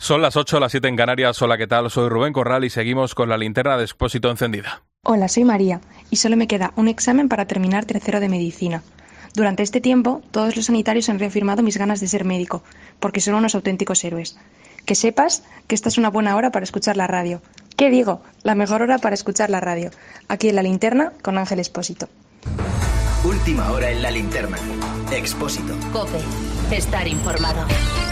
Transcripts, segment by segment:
Son las 8, las 7 en Canarias. Hola, ¿qué tal? Soy Rubén Corral y seguimos con la linterna de Expósito encendida. Hola, soy María y solo me queda un examen para terminar tercero de medicina. Durante este tiempo, todos los sanitarios han reafirmado mis ganas de ser médico, porque son unos auténticos héroes. Que sepas que esta es una buena hora para escuchar la radio. ¿Qué digo? La mejor hora para escuchar la radio. Aquí en la linterna con Ángel Expósito. Última hora en la linterna. Expósito. COPE. Estar informado.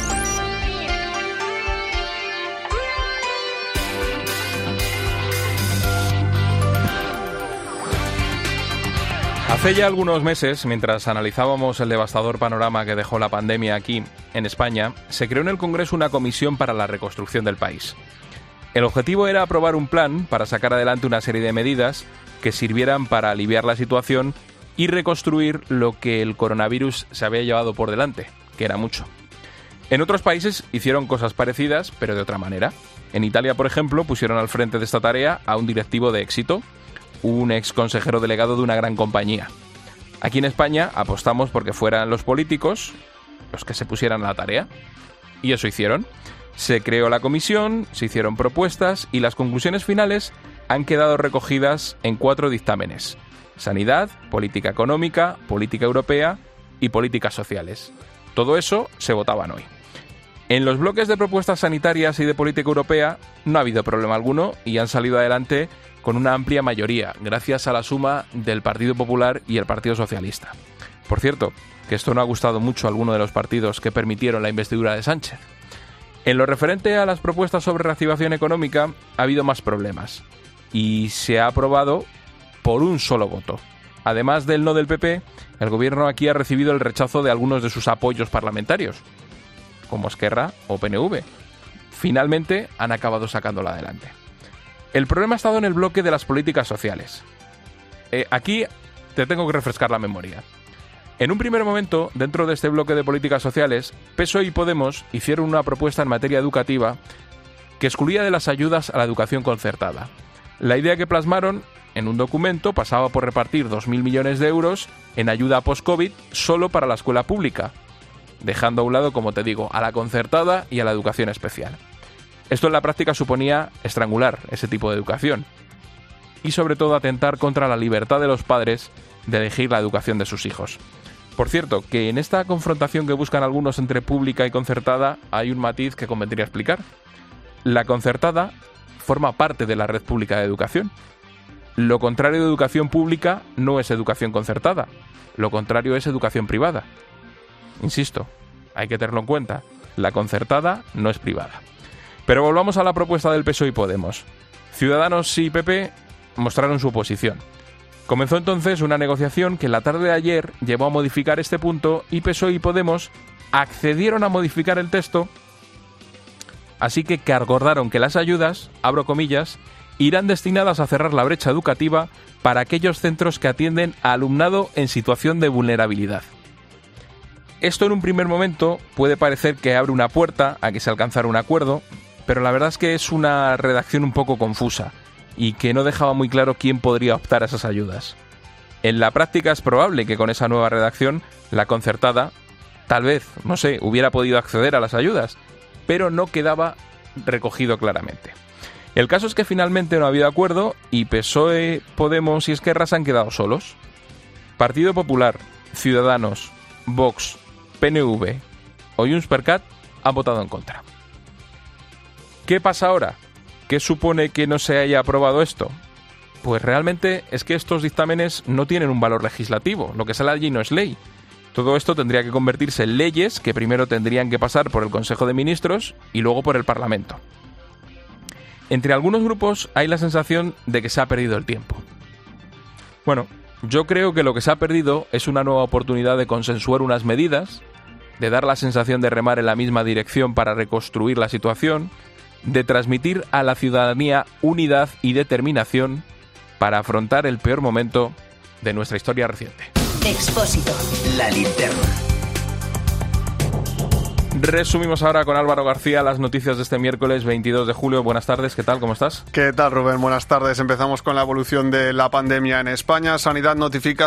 Hace ya algunos meses, mientras analizábamos el devastador panorama que dejó la pandemia aquí, en España, se creó en el Congreso una comisión para la reconstrucción del país. El objetivo era aprobar un plan para sacar adelante una serie de medidas que sirvieran para aliviar la situación y reconstruir lo que el coronavirus se había llevado por delante, que era mucho. En otros países hicieron cosas parecidas, pero de otra manera. En Italia, por ejemplo, pusieron al frente de esta tarea a un directivo de éxito, un ex consejero delegado de una gran compañía. Aquí en España apostamos porque fueran los políticos los que se pusieran a la tarea. Y eso hicieron. Se creó la comisión, se hicieron propuestas y las conclusiones finales han quedado recogidas en 4 dictámenes: sanidad, política económica, política europea y políticas sociales. Todo eso se votaban hoy. En los bloques de propuestas sanitarias y de política europea no ha habido problema alguno y han salido adelante con una amplia mayoría, gracias a la suma del Partido Popular y el Partido Socialista. Por cierto, que esto no ha gustado mucho a alguno de los partidos que permitieron la investidura de Sánchez. En lo referente a las propuestas sobre reactivación económica, ha habido más problemas y se ha aprobado por un solo voto. Además del no del PP, el gobierno aquí ha recibido el rechazo de algunos de sus apoyos parlamentarios, como Esquerra o PNV. Finalmente han acabado sacándola adelante. El problema ha estado en el bloque de las políticas sociales. Aquí te tengo que refrescar la memoria. En un primer momento, dentro de este bloque de políticas sociales, PSOE y Podemos hicieron una propuesta en materia educativa que excluía de las ayudas a la educación concertada. La idea que plasmaron en un documento pasaba por repartir 2.000 millones de euros en ayuda post-COVID solo para la escuela pública, dejando a un lado, como te digo, a la concertada y a la educación especial. Esto en la práctica suponía estrangular ese tipo de educación y sobre todo atentar contra la libertad de los padres de elegir la educación de sus hijos. Por cierto, que en esta confrontación que buscan algunos entre pública y concertada hay un matiz que convendría explicar. La concertada forma parte de la red pública de educación. Lo contrario de educación pública no es educación concertada. Lo contrario es educación privada. Insisto, hay que tenerlo en cuenta. La concertada no es privada. Pero volvamos a la propuesta del PSOE y Podemos. Ciudadanos y PP mostraron su oposición. Comenzó entonces una negociación que la tarde de ayer llevó a modificar este punto y PSOE y Podemos accedieron a modificar el texto, así que acordaron que las ayudas, abro comillas, irán destinadas a cerrar la brecha educativa para aquellos centros que atienden a alumnado en situación de vulnerabilidad. Esto en un primer momento puede parecer que abre una puerta a que se alcanzara un acuerdo, pero la verdad es que es una redacción un poco confusa y que no dejaba muy claro quién podría optar a esas ayudas. En la práctica es probable que con esa nueva redacción la concertada, tal vez, no sé, hubiera podido acceder a las ayudas, pero no quedaba recogido claramente. El caso es que finalmente no ha habido acuerdo y PSOE, Podemos y Esquerra se han quedado solos. Partido Popular, Ciudadanos, Vox, PNV o Junts per Cat han votado en contra. ¿Qué pasa ahora? ¿Qué supone que no se haya aprobado esto? Pues realmente es que estos dictámenes no tienen un valor legislativo. Lo que sale allí no es ley. Todo esto tendría que convertirse en leyes que primero tendrían que pasar por el Consejo de Ministros y luego por el Parlamento. Entre algunos grupos hay la sensación de que se ha perdido el tiempo. Bueno, yo creo que lo que se ha perdido es una nueva oportunidad de consensuar unas medidas, de dar la sensación de remar en la misma dirección para reconstruir la situación, de transmitir a la ciudadanía unidad y determinación para afrontar el peor momento de nuestra historia reciente. Expósito. La linterna. Resumimos ahora con Álvaro García las noticias de este miércoles 22 de julio. Buenas tardes, ¿qué tal? ¿Cómo estás? ¿Qué tal, Rubén? Buenas tardes. Empezamos con la evolución de la pandemia en España. Sanidad notifica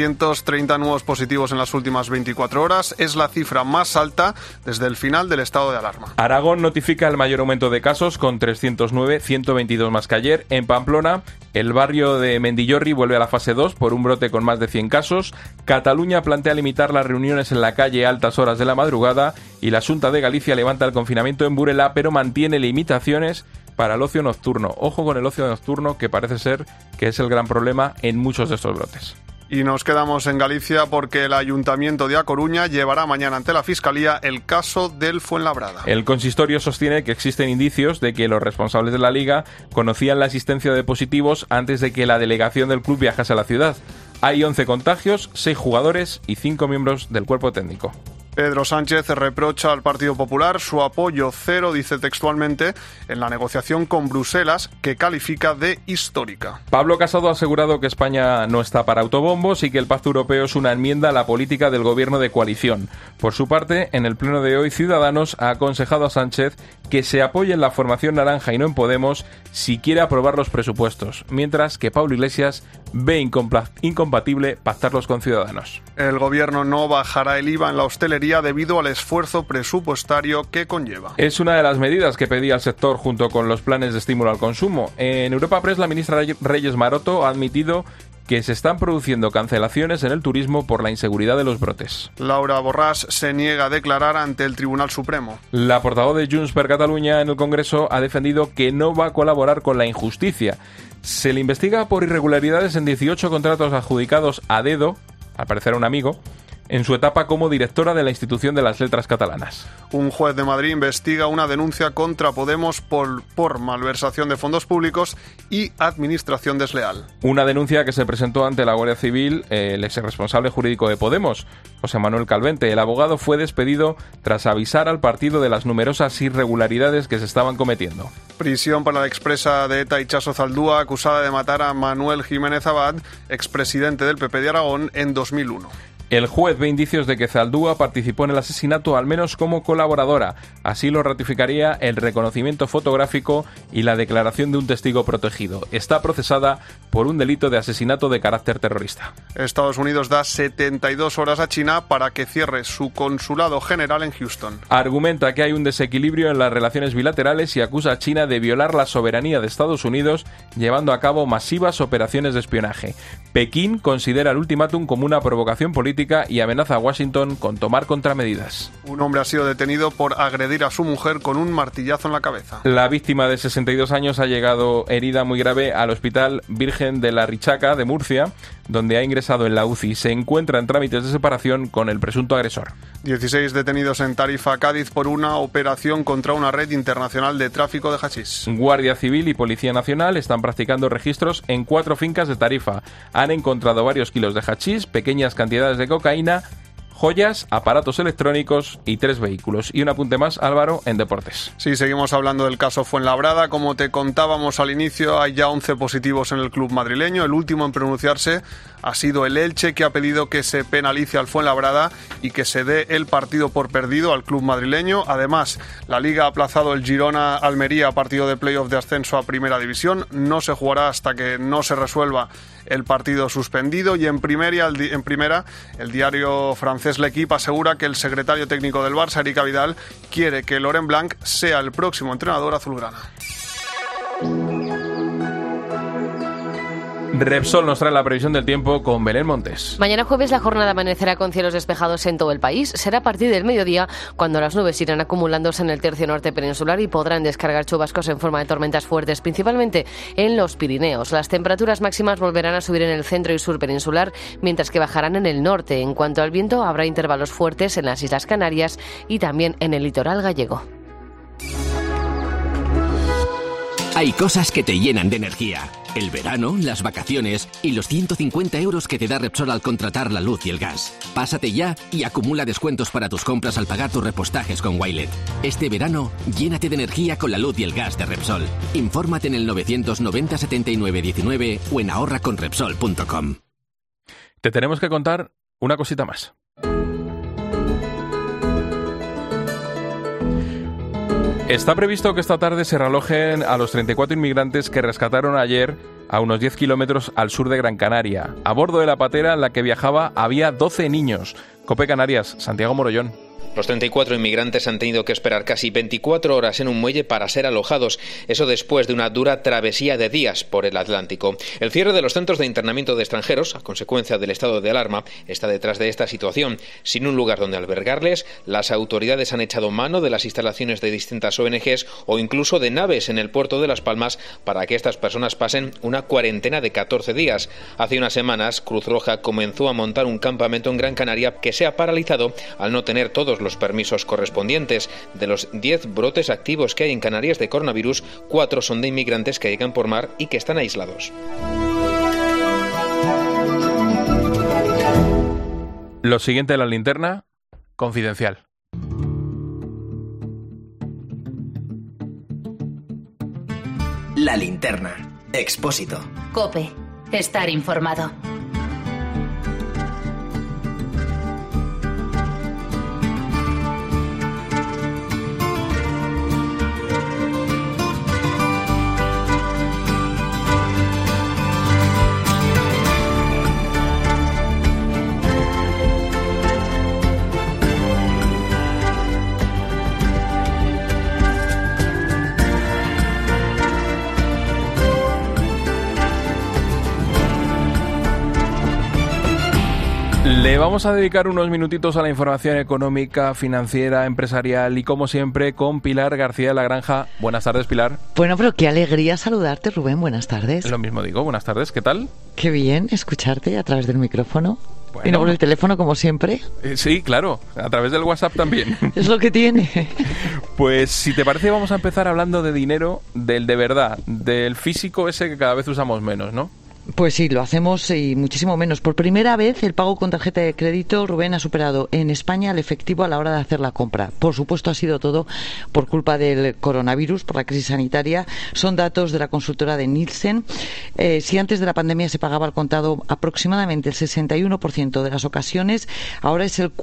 730 nuevos positivos en las últimas 24 horas. Es la cifra más alta desde el final del estado de alarma. Aragón notifica el mayor aumento de casos con 309, 122 más que ayer. En Pamplona, el barrio de Mendillorri vuelve a la fase 2 por un brote con más de 100 casos. Cataluña plantea limitar las reuniones en la calle a altas horas de la madrugada. Y la Xunta de Galicia levanta el confinamiento en Burela, pero mantiene limitaciones para el ocio nocturno. Ojo con el ocio nocturno, que parece ser que es el gran problema en muchos de estos brotes. Y nos quedamos en Galicia porque el Ayuntamiento de A Coruña llevará mañana ante la Fiscalía el caso del Fuenlabrada. El consistorio sostiene que existen indicios de que los responsables de la Liga conocían la existencia de positivos antes de que la delegación del club viajase a la ciudad. Hay 11 contagios, 6 jugadores y 5 miembros del cuerpo técnico. Pedro Sánchez reprocha al Partido Popular su apoyo cero, dice textualmente, en la negociación con Bruselas, que califica de histórica. Pablo Casado ha asegurado que España no está para autobombos y que el Pacto Europeo es una enmienda a la política del gobierno de coalición. Por su parte, en el pleno de hoy, Ciudadanos ha aconsejado a Sánchez que se apoye en la formación naranja y no en Podemos si quiere aprobar los presupuestos, mientras que Pablo Iglesias ve incompatible pactarlos con Ciudadanos. El gobierno no bajará el IVA en la hostelería debido al esfuerzo presupuestario que conlleva. Es una de las medidas que pedía el sector junto con los planes de estímulo al consumo. En Europa Press, la ministra Reyes Maroto ha admitido que se están produciendo cancelaciones en el turismo por la inseguridad de los brotes. Laura Borràs se niega a declarar ante el Tribunal Supremo. La portavoz de Junts per Catalunya en el Congreso ha defendido que no va a colaborar con la injusticia. Se le investiga por irregularidades en 18 contratos adjudicados a dedo, al parecer a un amigo, en su etapa como directora de la Institución de las Letras Catalanas. Un juez de Madrid investiga una denuncia contra Podemos por malversación de fondos públicos y administración desleal. Una denuncia que se presentó ante la Guardia Civil el exresponsable jurídico de Podemos, José Manuel Calvente. El abogado fue despedido tras avisar al partido de las numerosas irregularidades que se estaban cometiendo. Prisión para la expresa de ETA Itxaso Zaldúa, acusada de matar a Manuel Jiménez Abad, expresidente del PP de Aragón, en 2001. El juez ve indicios de que Zaldúa participó en el asesinato al menos como colaboradora. Así lo ratificaría el reconocimiento fotográfico y la declaración de un testigo protegido. Está procesada por un delito de asesinato de carácter terrorista. Estados Unidos da 72 horas a China para que cierre su consulado general en Houston. Argumenta que hay un desequilibrio en las relaciones bilaterales y acusa a China de violar la soberanía de Estados Unidos llevando a cabo masivas operaciones de espionaje. Pekín considera el ultimátum como una provocación política y amenaza a Washington con tomar contramedidas. Un hombre ha sido detenido por agredir a su mujer con un martillazo en la cabeza. La víctima de 62 años ha llegado herida muy grave al Hospital Virgen de la Richaca de Murcia, donde ha ingresado en la UCI. Se encuentra en trámites de separación con el presunto agresor. 16 detenidos en Tarifa, Cádiz, por una operación contra una red internacional de tráfico de hachís. Guardia Civil y Policía Nacional están practicando registros en 4 fincas de Tarifa. Han encontrado varios kilos de hachís, pequeñas cantidades de cocaína, joyas, aparatos electrónicos y 3 vehículos. Y un apunte más, Álvaro, en deportes. Sí, seguimos hablando del caso Fuenlabrada. Como te contábamos al inicio, hay ya 11 positivos en el club madrileño. El último en pronunciarse ha sido el Elche, que ha pedido que se penalice al Fuenlabrada y que se dé el partido por perdido al club madrileño. Además, la Liga ha aplazado el Girona-Almería, partido de playoff de ascenso a Primera División. No se jugará hasta que no se resuelva el partido suspendido. Y en primera, el diario francés L'Equipe asegura que el secretario técnico del Barça, Eric Abidal, quiere que Laurent Blanc sea el próximo entrenador azulgrana. Repsol nos trae la previsión del tiempo con Belén Montes. Mañana jueves la jornada amanecerá con cielos despejados en todo el país. Será a partir del mediodía cuando las nubes irán acumulándose en el tercio norte peninsular y podrán descargar chubascos en forma de tormentas fuertes, principalmente en los Pirineos. Las temperaturas máximas volverán a subir en el centro y sur peninsular, mientras que bajarán en el norte. En cuanto al viento, habrá intervalos fuertes en las Islas Canarias y también en el litoral gallego. Hay cosas que te llenan de energía. El verano, las vacaciones y los 150 € que te da Repsol al contratar la luz y el gas. Pásate ya y acumula descuentos para tus compras al pagar tus repostajes con Wilet. Este verano, llénate de energía con la luz y el gas de Repsol. Infórmate en el 990 79 19 o en ahorraconrepsol.com. Te tenemos que contar una cosita más. Está previsto que esta tarde se realojen a los 34 inmigrantes que rescataron ayer a unos 10 kilómetros al sur de Gran Canaria. A bordo de la patera en la que viajaba había 12 niños. COPE Canarias, Santiago Morollón. Los 34 inmigrantes han tenido que esperar casi 24 horas en un muelle para ser alojados, eso después de una dura travesía de días por el Atlántico. El cierre de los centros de internamiento de extranjeros, a consecuencia del estado de alarma, está detrás de esta situación. Sin un lugar donde albergarles, las autoridades han echado mano de las instalaciones de distintas ONGs o incluso de naves en el puerto de Las Palmas para que estas personas pasen una cuarentena de 14 días. Hace unas semanas, Cruz Roja comenzó a montar un campamento en Gran Canaria que se ha paralizado al no tener todos los permisos correspondientes. De los 10 brotes activos que hay en Canarias de coronavirus, 4 son de inmigrantes que llegan por mar y que están aislados. Lo siguiente de la linterna, confidencial. La linterna. Expósito. COPE. Estar informado. Le vamos a dedicar unos minutitos a la información económica, financiera, empresarial y, como siempre, con Pilar García de la Granja. Buenas tardes, Pilar. Bueno, pero qué alegría saludarte, Rubén. Buenas tardes. Lo mismo digo. Buenas tardes. ¿Qué tal? Qué bien escucharte a través del micrófono. Bueno. Y no por el teléfono, como siempre. Sí, claro. A través del WhatsApp también. Es lo que tiene. Pues, si te parece, vamos a empezar hablando de dinero, del de verdad, del físico ese que cada vez usamos menos, ¿no? Pues sí, lo hacemos y muchísimo menos. Por primera vez, el pago con tarjeta de crédito, Rubén, ha superado en España el efectivo a la hora de hacer la compra. Por supuesto, ha sido todo por culpa del coronavirus, por la crisis sanitaria. Son datos de la consultora de Nielsen. Si antes de la pandemia se pagaba al contado aproximadamente el 61% de las ocasiones, ahora es el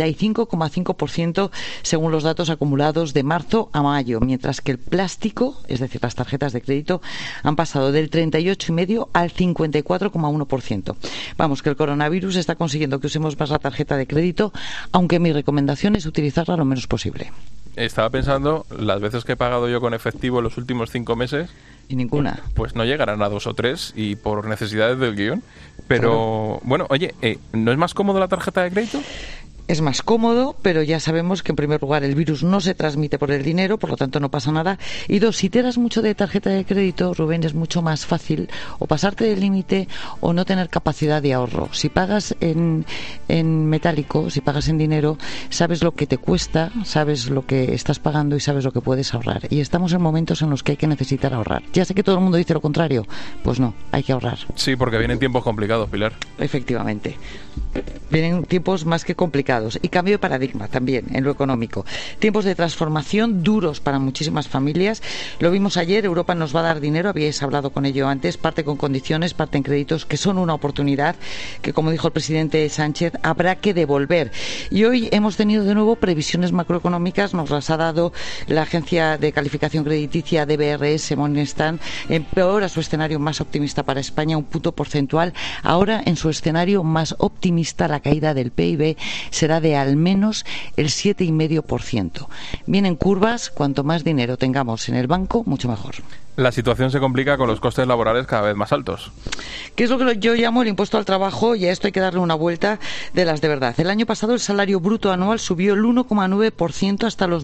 45,5% según los datos acumulados de marzo a mayo, mientras que el plástico, es decir, las tarjetas de crédito, han pasado del 38,5% al 54,1%. Vamos, que el coronavirus está consiguiendo que usemos más la tarjeta de crédito, aunque mi recomendación es utilizarla lo menos posible. Estaba pensando, las veces que he pagado yo con efectivo en los últimos 5 meses... Y ninguna. Pues no llegarán a 2 o 3 y por necesidades del guión. Pero, claro. Bueno, oye, ¿no es más cómodo la tarjeta de crédito? Es más cómodo, pero ya sabemos que en primer lugar el virus no se transmite por el dinero, por lo tanto no pasa nada. Y dos, si te das mucho de tarjeta de crédito, Rubén, es mucho más fácil o pasarte del límite o no tener capacidad de ahorro. Si pagas en metálico, si pagas en dinero, sabes lo que te cuesta, sabes lo que estás pagando y sabes lo que puedes ahorrar. Y estamos en momentos en los que hay que necesitar ahorrar. Ya sé que todo el mundo dice lo contrario, pues no, hay que ahorrar. Sí, porque vienen tiempos complicados, Pilar. Efectivamente. Vienen tiempos más que complicados. Y cambio de paradigma también en lo económico. Tiempos de transformación duros para muchísimas familias. Lo vimos ayer, Europa nos va a dar dinero, habíais hablado con ello antes, parte con condiciones, parte en créditos, que son una oportunidad que, como dijo el presidente Sánchez, habrá que devolver. Y hoy hemos tenido de nuevo previsiones macroeconómicas, nos las ha dado la agencia de calificación crediticia DBRS, Morningstar, empeora su escenario más optimista para España, 1 punto porcentual. Ahora, en su escenario más optimista, la caída del PIB será de al menos el 7,5%. Vienen curvas, cuanto más dinero tengamos en el banco, mucho mejor. La situación se complica con los costes laborales cada vez más altos. ¿Qué es lo que yo llamo el impuesto al trabajo? Y a esto hay que darle una vuelta de las de verdad. El año pasado el salario bruto anual subió el 1,9% hasta los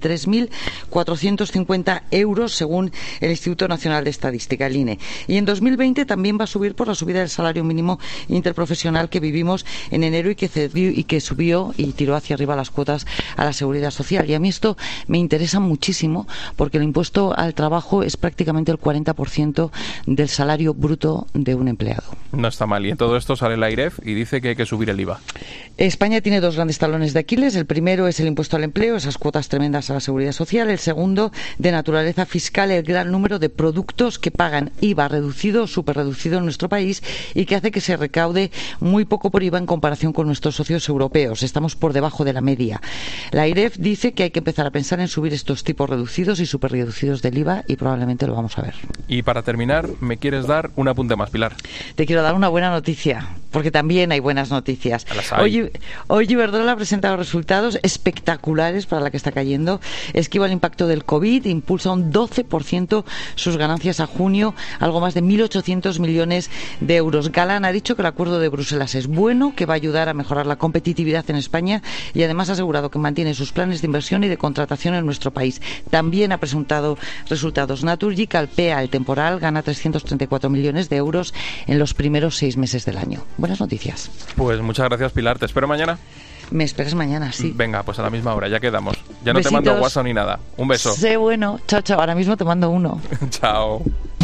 23.450 euros, según el Instituto Nacional de Estadística, el INE. Y en 2020 también va a subir por la subida del salario mínimo interprofesional que vivimos en enero y que subió y tiró hacia arriba las cuotas a la Seguridad Social. Y a mí esto me interesa muchísimo porque el impuesto al trabajo es prácticamente el 40% del salario bruto de un empleado. No está mal. Y en todo esto sale la AIREF y dice que hay que subir el IVA. España tiene 2 grandes talones de Aquiles. El primero es el impuesto al empleo, esas cuotas tremendas a la Seguridad Social. El segundo, de naturaleza fiscal, el gran número de productos que pagan IVA reducido o superreducido en nuestro país y que hace que se recaude muy poco por IVA en comparación con nuestros socios europeos. europeos, estamos por debajo de la media. La AIREF dice que hay que empezar a pensar en subir estos tipos reducidos y superreducidos del IVA y probablemente lo vamos a ver. Y para terminar, ¿me quieres dar un apunte más, Pilar? Te quiero dar una buena noticia, porque también hay buenas noticias. Hoy Iberdrola ha presentado resultados espectaculares para la que está cayendo. Esquiva el impacto del COVID, impulsa un 12% sus ganancias a junio, algo más de 1.800 millones de euros. Galán ha dicho que el acuerdo de Bruselas es bueno, que va a ayudar a mejorar la competitividad en España y además ha asegurado que mantiene sus planes de inversión y de contratación en nuestro país. También ha presentado resultados. Naturgy calpea el temporal, gana 334 millones de euros en los primeros 6 meses del año. Buenas noticias. Pues muchas gracias, Pilar. ¿Te espero mañana? Me esperas mañana, sí. Venga, pues a la misma hora, ya quedamos. Ya no Besitos. te mando WhatsApp ni nada. Un beso. Sé bueno. Chao, chao. Ahora mismo te mando uno. Chao.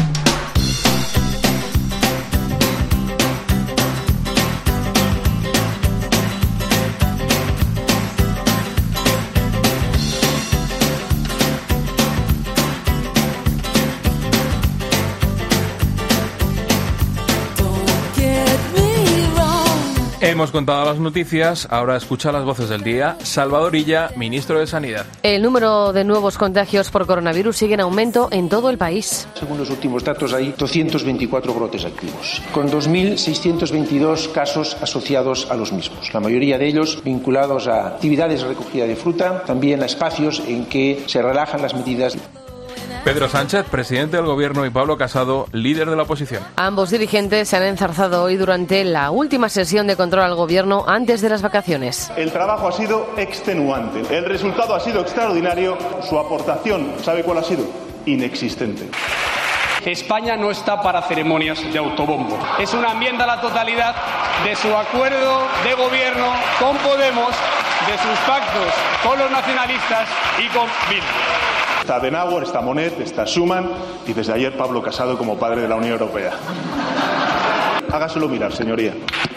Hemos contado las noticias, ahora escucha las voces del día. Salvador Illa, ministro de Sanidad. El número de nuevos contagios por coronavirus sigue en aumento en todo el país. Según los últimos datos, hay 224 brotes activos, con 2.622 casos asociados a los mismos. La mayoría de ellos vinculados a actividades de recogida de fruta, también a espacios en que se relajan las medidas. Pedro Sánchez, presidente del Gobierno, y Pablo Casado, líder de la oposición. Ambos dirigentes se han enzarzado hoy durante la última sesión de control al Gobierno antes de las vacaciones. El trabajo ha sido extenuante, el resultado ha sido extraordinario, su aportación, ¿sabe cuál ha sido? Inexistente. España no está para ceremonias de autobombo. Es una enmienda a la totalidad de su acuerdo de gobierno con Podemos, de sus pactos con los nacionalistas y con Bildu. Está Adenauer, está Monet, está Schuman y desde ayer Pablo Casado como padre de la Unión Europea. Hágaselo mirar, señoría.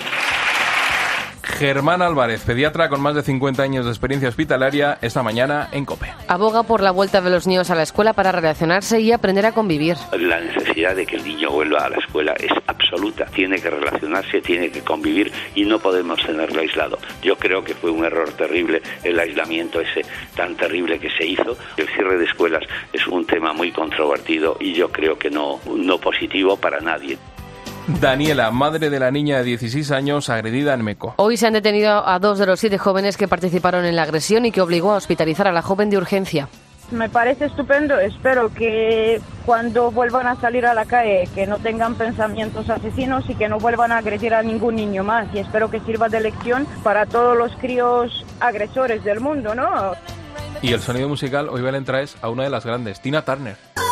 Germán Álvarez, pediatra con más de 50 años de experiencia hospitalaria, esta mañana en COPE. Aboga por la vuelta de los niños a la escuela para relacionarse y aprender a convivir. La necesidad de que el niño vuelva a la escuela es absoluta. Tiene que relacionarse, tiene que convivir y no podemos tenerlo aislado. Yo creo que fue un error terrible el aislamiento ese tan terrible que se hizo. El cierre de escuelas es un tema muy controvertido y yo creo que no positivo para nadie. Daniela, madre de la niña de 16 años agredida en Meco. Hoy se han detenido a 2 de los 7 jóvenes que participaron en la agresión y que obligó a hospitalizar a la joven de urgencia. Me parece estupendo, espero que cuando vuelvan a salir a la calle que no tengan pensamientos asesinos y que no vuelvan a agredir a ningún niño más, y espero que sirva de lección para todos los críos agresores del mundo, ¿no? Y el sonido musical, hoy Belén traes a una de las grandes, Tina Turner.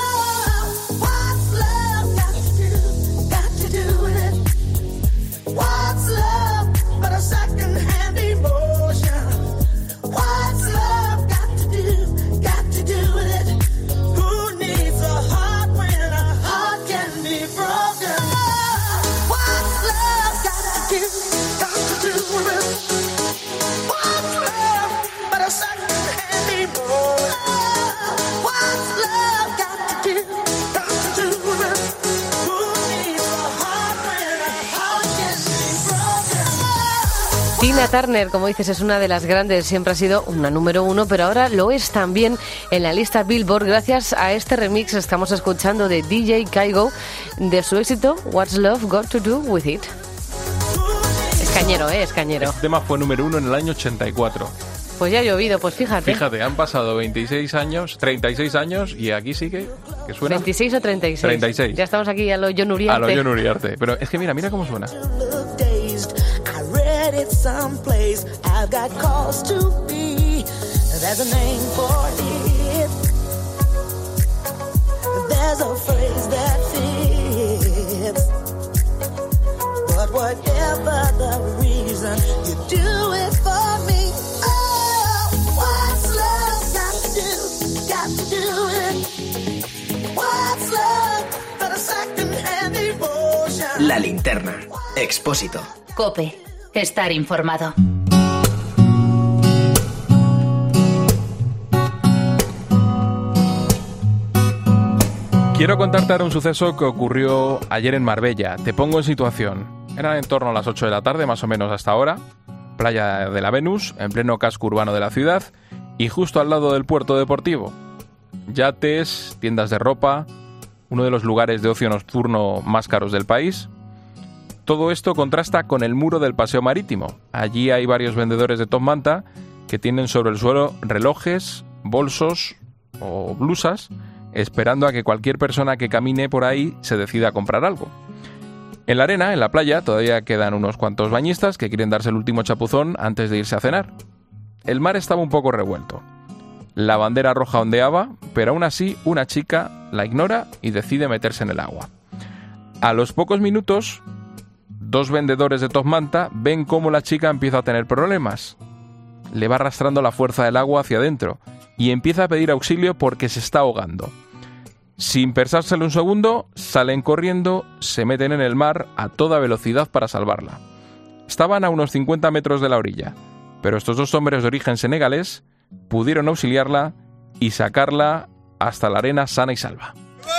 Tina Turner, como dices, es una de las grandes, siempre ha sido una número 1, pero ahora lo es también en la lista Billboard gracias a este remix que estamos escuchando de DJ Kygo de su éxito What's Love Got to Do With It. Es cañero, es cañero. Este tema fue número 1 en el año 84. Pues ya ha llovido, pues fíjate. Fíjate, han pasado 36 años y aquí sí que suena. 26 o 36. 36. Ya estamos aquí a lo John Uriarte. A lo John Uriarte. Pero es que mira cómo suena. It someplace I've got cause to be. There's a name for it. There's a phrase that fits. But whatever the reason, you do it for me. Oh, what's love got to do? Got to do it. What's love but a second-hand emotion? La linterna. Expósito. COPE. Estar informado. Quiero contarte ahora un suceso que ocurrió ayer en Marbella. Te pongo en situación. Eran en torno a las 8 de la tarde, más o menos hasta ahora. Playa de la Venus, en pleno casco urbano de la ciudad y justo al lado del puerto deportivo. Yates, tiendas de ropa, uno de los lugares de ocio nocturno más caros del país. Todo esto contrasta con el muro del paseo marítimo. Allí hay varios vendedores de top manta que tienen sobre el suelo relojes, bolsos o blusas, esperando a que cualquier persona que camine por ahí se decida a comprar algo. En la arena, en la playa, todavía quedan unos cuantos bañistas que quieren darse el último chapuzón antes de irse a cenar. El mar estaba un poco revuelto. La bandera roja ondeaba, pero aún así una chica la ignora y decide meterse en el agua. A los pocos minutos, dos vendedores de top manta ven cómo la chica empieza a tener problemas. Le va arrastrando la fuerza del agua hacia adentro y empieza a pedir auxilio porque se está ahogando. Sin pensárselo un segundo, salen corriendo, se meten en el mar a toda velocidad para salvarla. Estaban a unos 50 metros de la orilla, pero estos dos hombres de origen senegalés pudieron auxiliarla y sacarla hasta la arena sana y salva.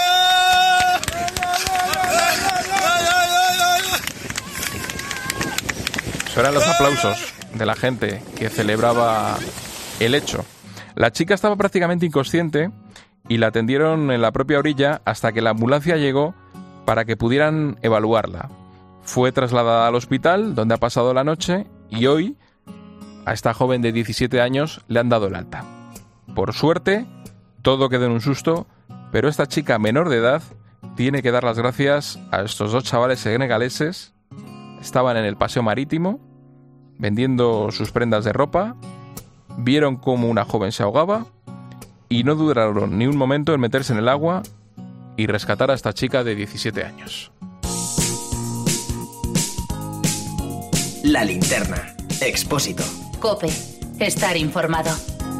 Eso eran los aplausos de la gente que celebraba el hecho. La chica estaba prácticamente inconsciente y la atendieron en la propia orilla hasta que la ambulancia llegó para que pudieran evaluarla. Fue trasladada al hospital donde ha pasado la noche y hoy a esta joven de 17 años le han dado el alta. Por suerte, todo quedó en un susto, pero esta chica menor de edad tiene que dar las gracias a estos dos chavales senegaleses. Estaban en el paseo marítimo vendiendo sus prendas de ropa, vieron cómo una joven se ahogaba y no dudaron ni un momento en meterse en el agua y rescatar a esta chica de 17 años. La linterna. Expósito. COPE. Estar informado.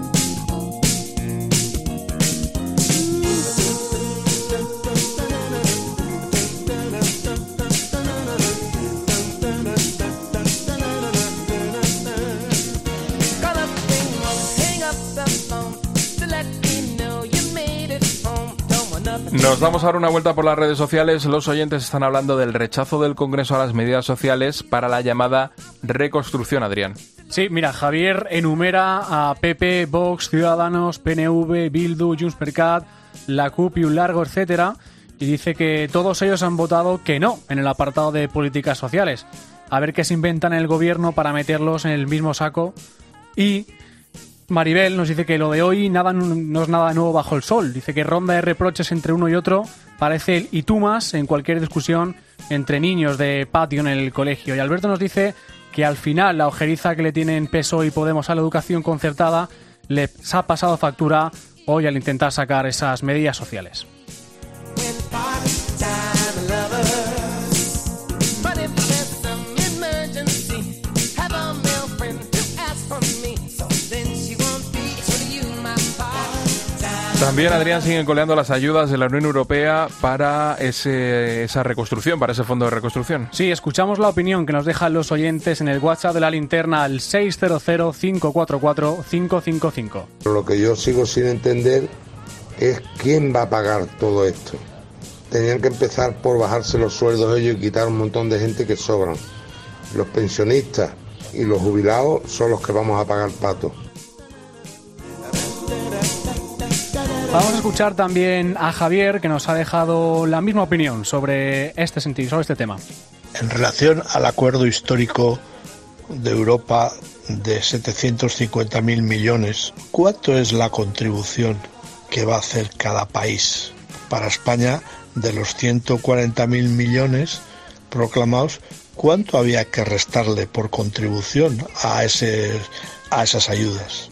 Nos damos ahora una vuelta por las redes sociales. Los oyentes están hablando del rechazo del Congreso a las medidas sociales para la llamada reconstrucción, Adrián. Sí, mira, Javier enumera a PP, Vox, Ciudadanos, PNV, Bildu, Junts per Cat, la CUP y un largo etcétera, y dice que todos ellos han votado que no en el apartado de políticas sociales. A ver qué se inventan en el gobierno para meterlos en el mismo saco. Y Maribel nos dice que lo de hoy no es nada nuevo bajo el sol. Dice que ronda de reproches entre uno y otro parece el y tú más en cualquier discusión entre niños de patio en el colegio. Y Alberto nos dice que al final la ojeriza que le tienen PSOE y Podemos a la educación concertada les ha pasado factura hoy al intentar sacar esas medidas sociales. También, Adrián, siguen coleando las ayudas de la Unión Europea para esa reconstrucción, para ese fondo de reconstrucción. Sí, escuchamos la opinión que nos dejan los oyentes en el WhatsApp de la linterna al 600-544-555. Lo que yo sigo sin entender es quién va a pagar todo esto. Tenían que empezar por bajarse los sueldos ellos y quitar un montón de gente que sobran. Los pensionistas y los jubilados son los que vamos a pagar pato. Vamos a escuchar también a Javier, que nos ha dejado la misma opinión sobre este sentido, sobre este tema. En relación al acuerdo histórico de Europa de 750.000 millones, ¿cuánto es la contribución que va a hacer cada país? Para España, de los 140.000 millones proclamados, ¿cuánto había que restarle por contribución a esas ayudas?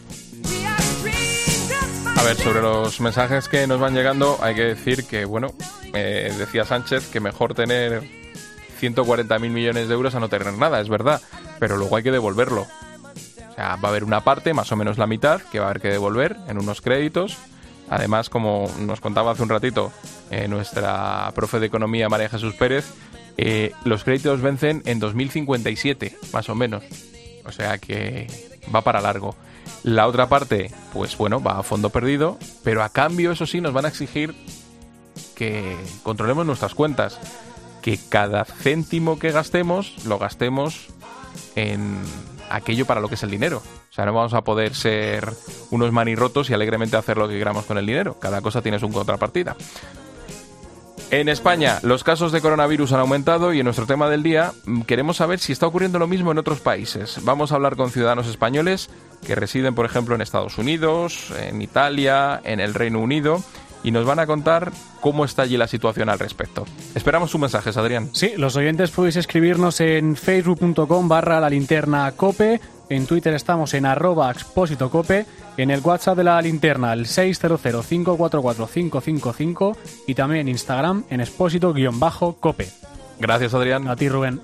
A ver, sobre los mensajes que nos van llegando, hay que decir que, bueno, decía Sánchez que mejor tener 140.000 millones de euros a no tener nada, es verdad, pero luego hay que devolverlo. O sea, va a haber una parte, más o menos la mitad, que va a haber que devolver en unos créditos. Además, como nos contaba hace un ratito nuestra profe de Economía, María Jesús Pérez, los créditos vencen en 2057, más o menos. O sea que va para largo. La otra parte, pues bueno, va a fondo perdido, pero a cambio, eso sí, nos van a exigir que controlemos nuestras cuentas, que cada céntimo que gastemos, lo gastemos en aquello para lo que es el dinero. O sea, no vamos a poder ser unos manirrotos y alegremente hacer lo que queramos con el dinero. Cada cosa tiene su contrapartida. En España, los casos de coronavirus han aumentado y en nuestro tema del día queremos saber si está ocurriendo lo mismo en otros países. Vamos a hablar con ciudadanos españoles que residen, por ejemplo, en Estados Unidos, en Italia, en el Reino Unido, y nos van a contar cómo está allí la situación al respecto. Esperamos sus mensajes, Adrián. Sí, los oyentes podéis escribirnos en facebook.com/lalinternacope, en Twitter estamos en @expósitocope, en el WhatsApp de La Linterna, el 600-544-555, y también en Instagram en expósito_cope. Gracias, Adrián. A ti, Rubén.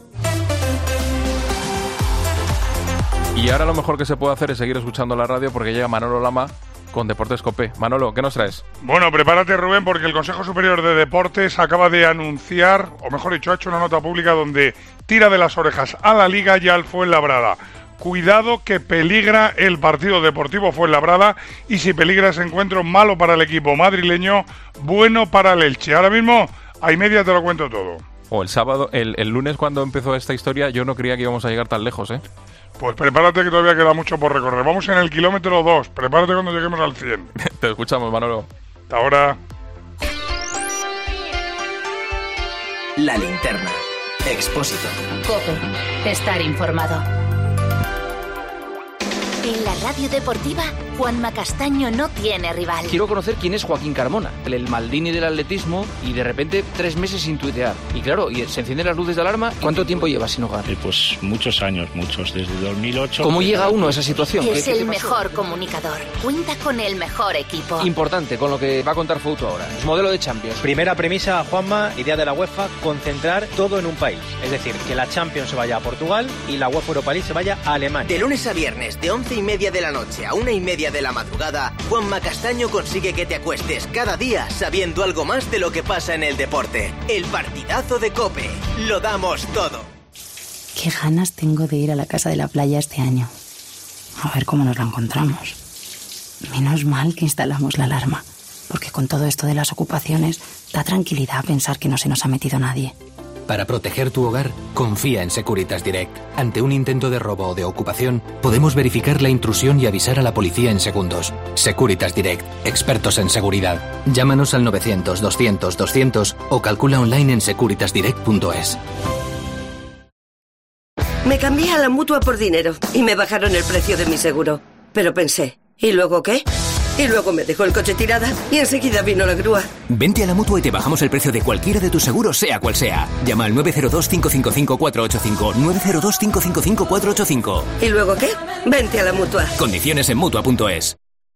Y ahora lo mejor que se puede hacer es seguir escuchando la radio porque llega Manolo Lama con Deportes Cope. Manolo, ¿qué nos traes? Bueno, prepárate, Rubén, porque el Consejo Superior de Deportes acaba de anunciar, o mejor dicho, ha hecho una nota pública donde tira de las orejas a la Liga y al Fuenlabrada. Cuidado que peligra el partido Deportivo Fuenlabrada, y si peligra ese encuentro, malo para el equipo madrileño, bueno para el Elche. Ahora mismo, a y media te lo cuento todo. O el sábado, el lunes cuando empezó esta historia, yo no creía que íbamos a llegar tan lejos, ¿eh? Pues prepárate que todavía queda mucho por recorrer. Vamos en el kilómetro 2. Prepárate cuando lleguemos al 100. Te escuchamos, Manolo. Hasta ahora. La Linterna. Expósito. COPE. Estar informado. En la radio deportiva, Juanma Castaño no tiene rival. Quiero conocer quién es Joaquín Carmona, el Maldini del atletismo, y de repente 3 meses sin tuitear. Y claro, y se encienden las luces de alarma. ¿Cuánto tiempo lleva sin hogar? Pues muchos años, desde 2008. ¿Cómo llega uno a esa situación? Es el mejor comunicador. Cuenta con el mejor equipo. Importante, con lo que va a contar Fouto ahora. Es modelo de Champions. Primera premisa, Juanma, idea de la UEFA, concentrar todo en un país. Es decir, que la Champions se vaya a Portugal y la UEFA Europa League se vaya a Alemania. De lunes a viernes, de 11:30 de la noche a 1:30 de la madrugada, Juanma Castaño consigue que te acuestes cada día sabiendo algo más de lo que pasa en el deporte. El partidazo de COPE. Lo damos todo. Qué ganas tengo de ir a la casa de la playa este año. A ver cómo nos la encontramos. Menos mal que instalamos la alarma, porque con todo esto de las ocupaciones da tranquilidad pensar que no se nos ha metido nadie. Para proteger tu hogar, confía en Securitas Direct. Ante un intento de robo o de ocupación, podemos verificar la intrusión y avisar a la policía en segundos. Securitas Direct, expertos en seguridad. Llámanos al 900-200-200 o calcula online en securitasdirect.es. Me cambié a la Mutua por dinero y me bajaron el precio de mi seguro. Pero pensé, ¿y luego qué? Y luego me dejó el coche tirada y enseguida vino la grúa. Vente a la Mutua y te bajamos el precio de cualquiera de tus seguros, sea cual sea. Llama al 902-555-485. 902-555-485. ¿Y luego qué? Vente a la Mutua. Condiciones en Mutua.es.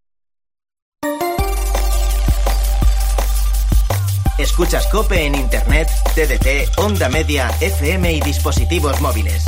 Escuchas COPE en Internet, TDT, Onda Media, FM y dispositivos móviles.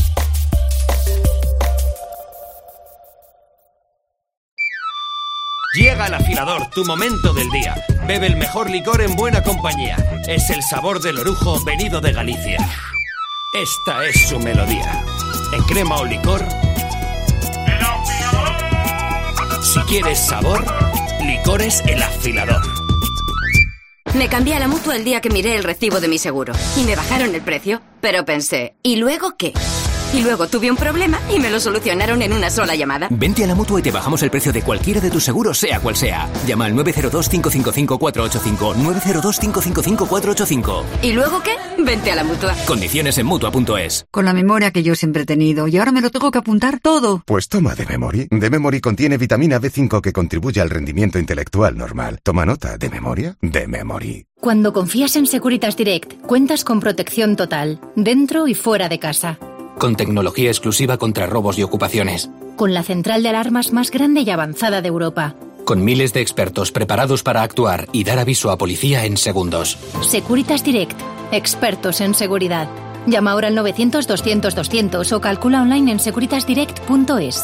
Llega al afilador, tu momento del día. Bebe el mejor licor en buena compañía. Es el sabor del orujo venido de Galicia. Esta es su melodía. En crema o licor. ¡El afilador! Si quieres sabor, licores El Afilador. Me cambié a la Mutua el día que miré el recibo de mi seguro. Y me bajaron el precio. Pero pensé, ¿y luego qué? Y luego tuve un problema y me lo solucionaron en una sola llamada. Vente a la Mutua y te bajamos el precio de cualquiera de tus seguros, sea cual sea. Llama al 902-555-485. 902-555-485. ¿Y luego qué? Vente a la Mutua. Condiciones en Mutua.es. Con la memoria que yo siempre he tenido y ahora me lo tengo que apuntar todo. Pues toma The Memory. The Memory contiene vitamina B5 que contribuye al rendimiento intelectual normal. Toma nota. ¿De memoria? The Memory. Cuando confías en Securitas Direct, cuentas con protección total, dentro y fuera de casa. Con tecnología exclusiva contra robos y ocupaciones. Con la central de alarmas más grande y avanzada de Europa. Con miles de expertos preparados para actuar y dar aviso a policía en segundos. Securitas Direct, expertos en seguridad. Llama ahora al 900-200-200 o calcula online en securitasdirect.es.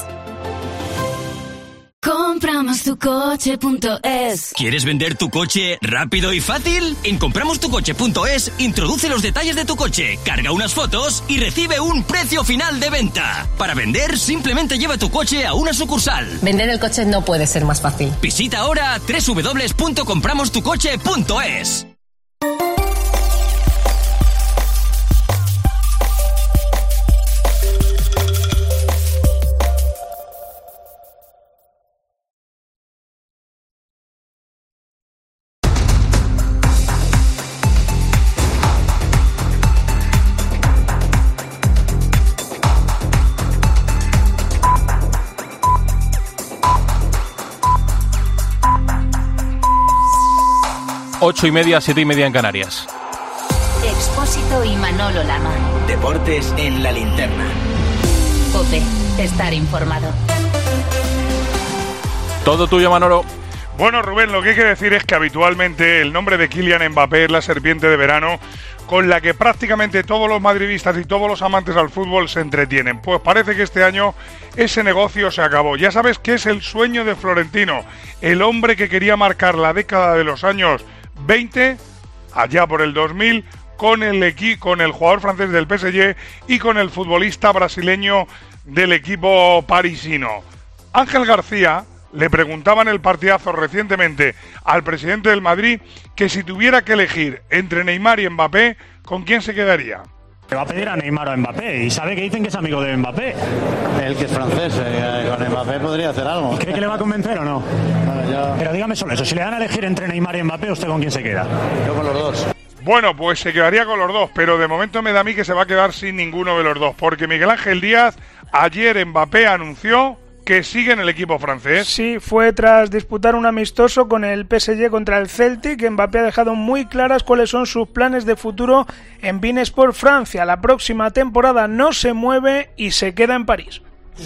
Compramostucoche.es. ¿Quieres vender tu coche rápido y fácil? En Compramostucoche.es introduce los detalles de tu coche, carga unas fotos y recibe un precio final de venta. Para vender, simplemente lleva tu coche a una sucursal. Vender el coche no puede ser más fácil. Visita ahora www.compramostucoche.es. 8:30, 7:30 en Canarias. Expósito y Manolo Lama. Deportes en la linterna. COPE. Estar informado. Todo tuyo, Manolo. Bueno, Rubén, lo que hay que decir es que habitualmente el nombre de Kylian Mbappé es la serpiente de verano con la que prácticamente todos los madridistas y todos los amantes al fútbol se entretienen. Pues parece que este año ese negocio se acabó. Ya sabes que es el sueño de Florentino, el hombre que quería marcar la década de los años 20, allá por el 2000, con el jugador francés del PSG y con el futbolista brasileño del equipo parisino. Ángel García le preguntaba en el partidazo recientemente al presidente del Madrid que si tuviera que elegir entre Neymar y Mbappé, ¿con quién se quedaría? Le va a pedir a Neymar o a Mbappé, y sabe que dicen que es amigo de Mbappé. Él que es francés, con Mbappé podría hacer algo. ¿Cree que le va a convencer o no? Bueno, yo... Pero dígame solo eso, si le dan a elegir entre Neymar y Mbappé, ¿usted con quién se queda? Yo con los dos. Bueno, pues se quedaría con los dos, pero de momento me da a mí que se va a quedar sin ninguno de los dos, porque Miguel Ángel Díaz, ayer Mbappé anunció que sigue en el equipo francés. Sí, fue tras disputar un amistoso con el PSG contra el Celtic. Mbappé ha dejado muy claras cuáles son sus planes de futuro en beIN Sport Francia. La próxima temporada no se mueve y se queda en París.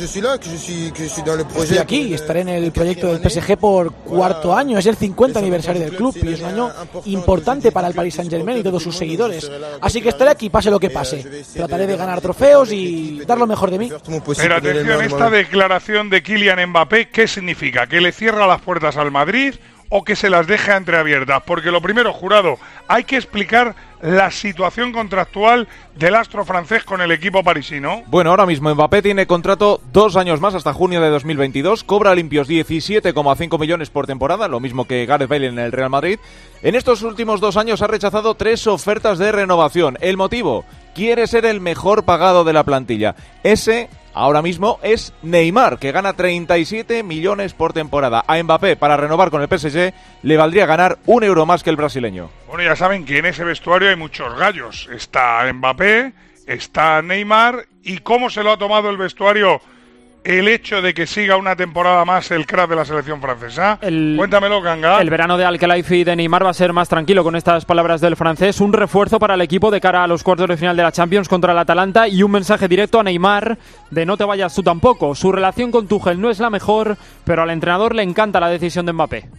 Estoy aquí, estaré en el proyecto del PSG por cuarto año, es el 50 aniversario del club y es un año importante para el Paris Saint-Germain y todos sus seguidores. Así que estaré aquí, pase lo que pase. Trataré de ganar trofeos y dar lo mejor de mí. Pero atención, esta declaración de Kylian Mbappé, ¿qué significa? ¿Que le cierra las puertas al Madrid o que se las deja entreabiertas? Porque lo primero, jurado, hay que explicar la situación contractual del astro francés con el equipo parisino. Bueno, ahora mismo Mbappé tiene contrato 2 años más hasta junio de 2022, cobra limpios 17,5 millones por temporada, lo mismo que Gareth Bale en el Real Madrid. En estos últimos 2 años ha rechazado 3 ofertas de renovación. El motivo, quiere ser el mejor pagado de la plantilla. Ese ahora mismo es Neymar, que gana 37 millones por temporada. A Mbappé, para renovar con el PSG, le valdría ganar €1 más que el brasileño. Bueno, ya saben que en ese vestuario hay muchos gallos. Está Mbappé, está Neymar. ¿Y cómo se lo ha tomado el vestuario el hecho de que siga una temporada más el crack de la selección francesa? Cuéntamelo, Ganga. El verano de Al-Khelaifi y de Neymar va a ser más tranquilo, con estas palabras del francés. Un refuerzo para el equipo de cara a los cuartos de final de la Champions contra el Atalanta y un mensaje directo a Neymar de no te vayas tú tampoco. Su relación con Tuchel no es la mejor, pero al entrenador le encanta la decisión de Mbappé.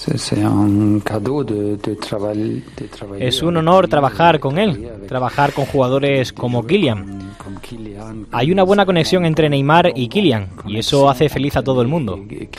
Es un honor trabajar con él, trabajar con jugadores como Kylian. Hay una buena conexión entre Neymar y Kylian, y eso hace feliz a todo el mundo.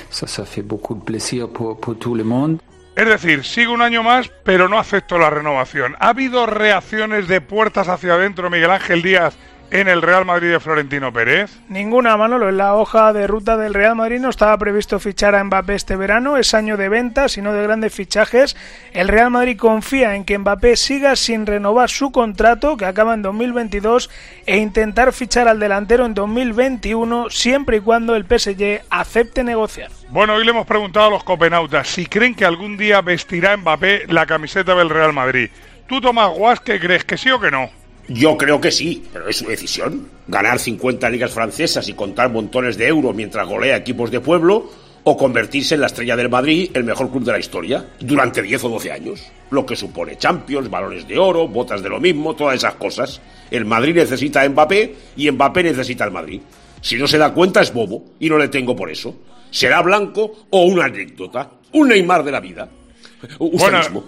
Es decir, sigo un año más, pero no acepto la renovación. ¿Ha habido reacciones de puertas hacia adentro, Miguel Ángel Díaz, en el Real Madrid de Florentino Pérez? Ninguna, Manolo. En la hoja de ruta del Real Madrid no estaba previsto fichar a Mbappé este verano. Es año de ventas y no de grandes fichajes. El Real Madrid confía en que Mbappé siga sin renovar su contrato, que acaba en 2022, e intentar fichar al delantero en 2021, siempre y cuando el PSG acepte negociar. Bueno, hoy le hemos preguntado a los copenautas si creen que algún día vestirá Mbappé la camiseta del Real Madrid. ¿Tú, Tomás Guas, qué crees, que sí o que no? Yo creo que sí, pero es su decisión. Ganar 50 ligas francesas y contar montones de euros mientras golea equipos de pueblo, o convertirse en la estrella del Madrid, el mejor club de la historia, durante 10 o 12 años. Lo que supone Champions, balones de oro, botas de lo mismo, todas esas cosas. El Madrid necesita a Mbappé y Mbappé necesita al Madrid. Si no se da cuenta es bobo, y no le tengo por eso. Será blanco o una anécdota, un Neymar de la vida. Usted mismo.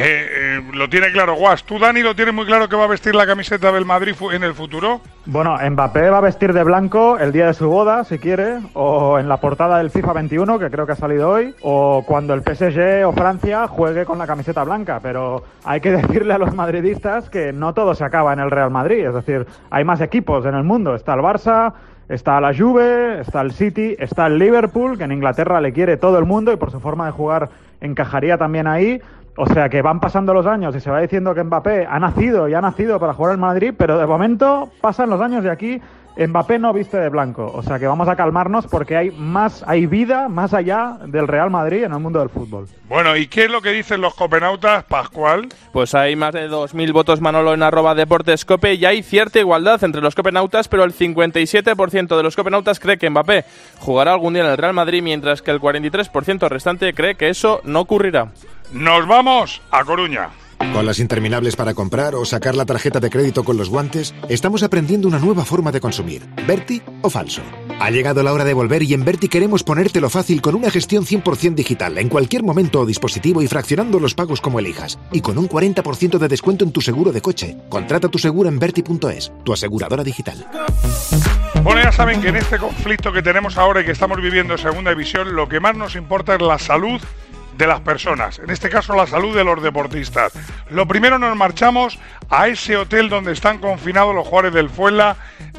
Lo tiene claro Guas. ¿Tú, Dani, lo tienes muy claro que va a vestir la camiseta del Madrid en el futuro? Bueno, Mbappé va a vestir de blanco el día de su boda, si quiere, o en la portada del FIFA 21, que creo que ha salido hoy, o cuando el PSG o Francia juegue con la camiseta blanca. Pero hay que decirle a los madridistas que no todo se acaba en el Real Madrid. Es decir, hay más equipos en el mundo. Está el Barça, está la Juve, está el City, está el Liverpool, que en Inglaterra le quiere todo el mundo y por su forma de jugar encajaría también ahí. O sea que van pasando los años y se va diciendo que Mbappé ha nacido para jugar en Madrid, pero de momento pasan los años y aquí Mbappé no viste de blanco. O sea que vamos a calmarnos porque hay vida más allá del Real Madrid en el mundo del fútbol. Bueno, ¿y qué es lo que dicen los copenautas, Pascual? Pues hay más de 2.000 votos, Manolo, en @deportescope, y hay cierta igualdad entre los copenautas, pero el 57% de los copenautas cree que Mbappé jugará algún día en el Real Madrid, mientras que el 43% restante cree que eso no ocurrirá. Nos vamos a Coruña. Con las interminables para comprar o sacar la tarjeta de crédito con los guantes, estamos aprendiendo una nueva forma de consumir. ¿Berti o falso? Ha llegado la hora de volver y en Berti queremos ponértelo fácil con una gestión 100% digital, en cualquier momento o dispositivo y fraccionando los pagos como elijas. Y con un 40% de descuento en tu seguro de coche. Contrata tu seguro en Berti.es, tu aseguradora digital. Bueno, ya saben que en este conflicto que tenemos ahora y que estamos viviendo en Segunda División, lo que más nos importa es la salud de las personas, en este caso la salud de los deportistas. Lo primero, nos marchamos a ese hotel donde están confinados los jugadores del Fuenla.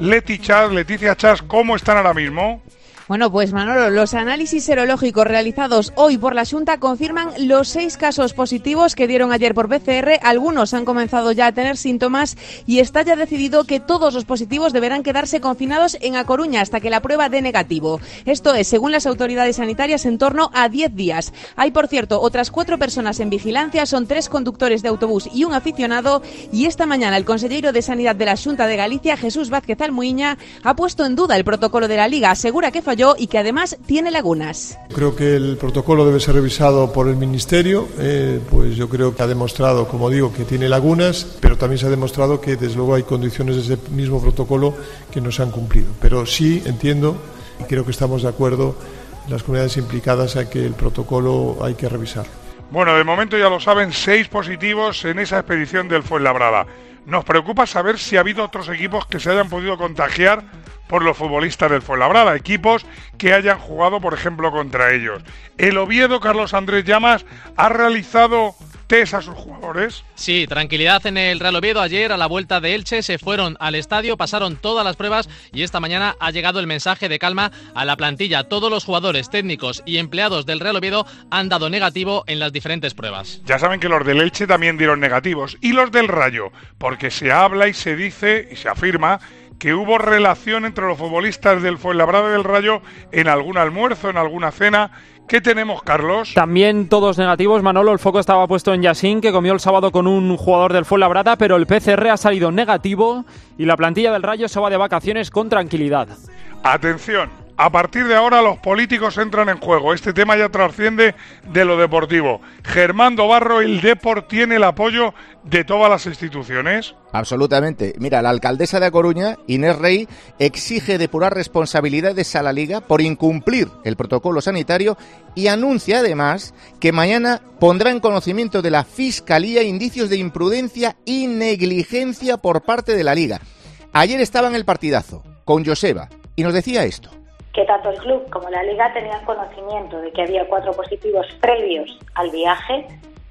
Leticia Chas, ¿cómo están ahora mismo? Bueno, pues Manolo, los análisis serológicos realizados hoy por la Xunta confirman los 6 casos positivos que dieron ayer por PCR. Algunos han comenzado ya a tener síntomas y está ya decidido que todos los positivos deberán quedarse confinados en A Coruña hasta que la prueba dé negativo. Esto es, según las autoridades sanitarias, en torno a 10 días. Hay, por cierto, otras 4 personas en vigilancia, son 3 conductores de autobús y un aficionado. Y esta mañana el consejero de Sanidad de la Xunta de Galicia, Jesús Vázquez Almuíña, ha puesto en duda el protocolo de la Liga. Asegura que falló y que además tiene lagunas. Creo que el protocolo debe ser revisado por el Ministerio, pues yo creo que ha demostrado, como digo, que tiene lagunas, pero también se ha demostrado que desde luego hay condiciones de ese mismo protocolo que no se han cumplido. Pero sí entiendo y creo que estamos de acuerdo las comunidades implicadas a que el protocolo hay que revisar. Bueno, de momento ya lo saben, 6 positivos en esa expedición del Fuenlabrada. Nos preocupa saber si ha habido otros equipos que se hayan podido contagiar por los futbolistas del Fuenlabrada, equipos que hayan jugado, por ejemplo, contra ellos. El Oviedo, Carlos Andrés Llamas, ha realizado test a sus jugadores. Sí, tranquilidad en el Real Oviedo. Ayer, a la vuelta de Elche, se fueron al estadio, pasaron todas las pruebas y esta mañana ha llegado el mensaje de calma a la plantilla. Todos los jugadores, técnicos y empleados del Real Oviedo han dado negativo en las diferentes pruebas. Ya saben que los del Elche también dieron negativos, y los del Rayo, porque se habla y se dice y se afirma que hubo relación entre los futbolistas del Fuenlabrada y del Rayo en algún almuerzo, en alguna cena. ¿Qué tenemos, Carlos? También todos negativos, Manolo. El foco estaba puesto en Yassin, que comió el sábado con un jugador del Fuenlabrada, pero el PCR ha salido negativo y la plantilla del Rayo se va de vacaciones con tranquilidad. Atención, a partir de ahora los políticos entran en juego. Este tema ya trasciende de lo deportivo. Germán Dobarro, el Depor tiene el apoyo de todas las instituciones. Absolutamente. Mira, la alcaldesa de A Coruña, Inés Rey, exige depurar responsabilidades a la Liga por incumplir el protocolo sanitario y anuncia además que mañana pondrá en conocimiento de la Fiscalía indicios de imprudencia y negligencia por parte de la Liga. Ayer estaba en el partidazo con Joseba y nos decía esto. Que tanto el club como la Liga tenían conocimiento de que había 4 positivos previos al viaje,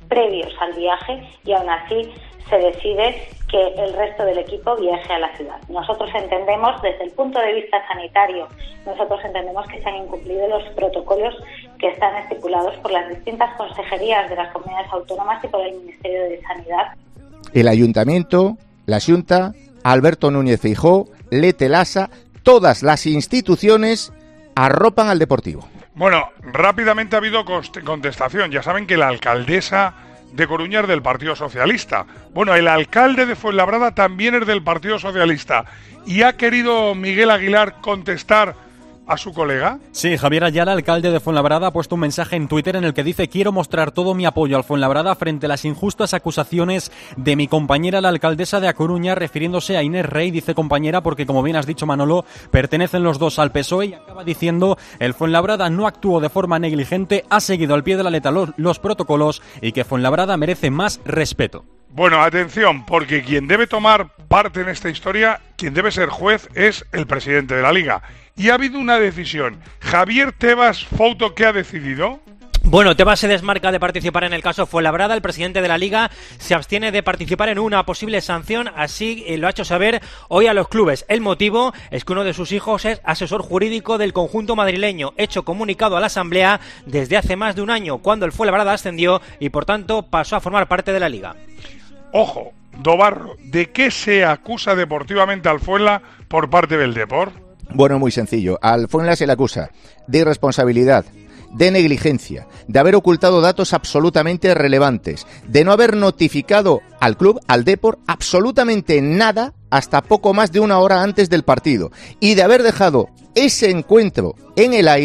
y aún así se decide que el resto del equipo viaje a la ciudad. Nosotros entendemos, desde el punto de vista sanitario, que se han incumplido los protocolos que están estipulados por las distintas consejerías de las comunidades autónomas y por el Ministerio de Sanidad. El Ayuntamiento, la Xunta, Alberto Núñez Feijóo, Lete Lasa, todas las instituciones arropan al Deportivo. Bueno, rápidamente ha habido contestación. Ya saben que la alcaldesa de Coruña es del Partido Socialista. Bueno, el alcalde de Fuenlabrada también es del Partido Socialista. ¿Y ha querido Miguel Aguilar contestar a su colega? Sí, Javier Ayala, alcalde de Fuenlabrada, ha puesto un mensaje en Twitter en el que dice: quiero mostrar todo mi apoyo al Fuenlabrada frente a las injustas acusaciones de mi compañera, la alcaldesa de A Coruña, refiriéndose a Inés Rey. Dice compañera porque, como bien has dicho, Manolo, pertenecen los dos al PSOE, y acaba diciendo: el Fuenlabrada no actuó de forma negligente, ha seguido al pie de la letra los protocolos y que Fuenlabrada merece más respeto. Bueno, atención, porque quien debe tomar parte en esta historia, quien debe ser juez, es el presidente de la Liga. Y ha habido una decisión. Javier Tebas Fouto, ¿qué ha decidido? Bueno, Tebas se desmarca de participar en el caso Fuenlabrada. El presidente de la Liga se abstiene de participar en una posible sanción, así lo ha hecho saber hoy a los clubes. El motivo es que uno de sus hijos es asesor jurídico del conjunto madrileño, hecho comunicado a la Asamblea desde hace más de un año, cuando el Fuenlabrada ascendió y por tanto pasó a formar parte de la Liga. Ojo, Dobarro, ¿de qué se acusa deportivamente al Fuenla por parte del Depor? Bueno, muy sencillo. Al Fuenla se le acusa de irresponsabilidad, de negligencia, de haber ocultado datos absolutamente relevantes, de no haber notificado al club, al Depor, absolutamente nada hasta poco más de una hora antes del partido, y de haber dejado ese encuentro en el aire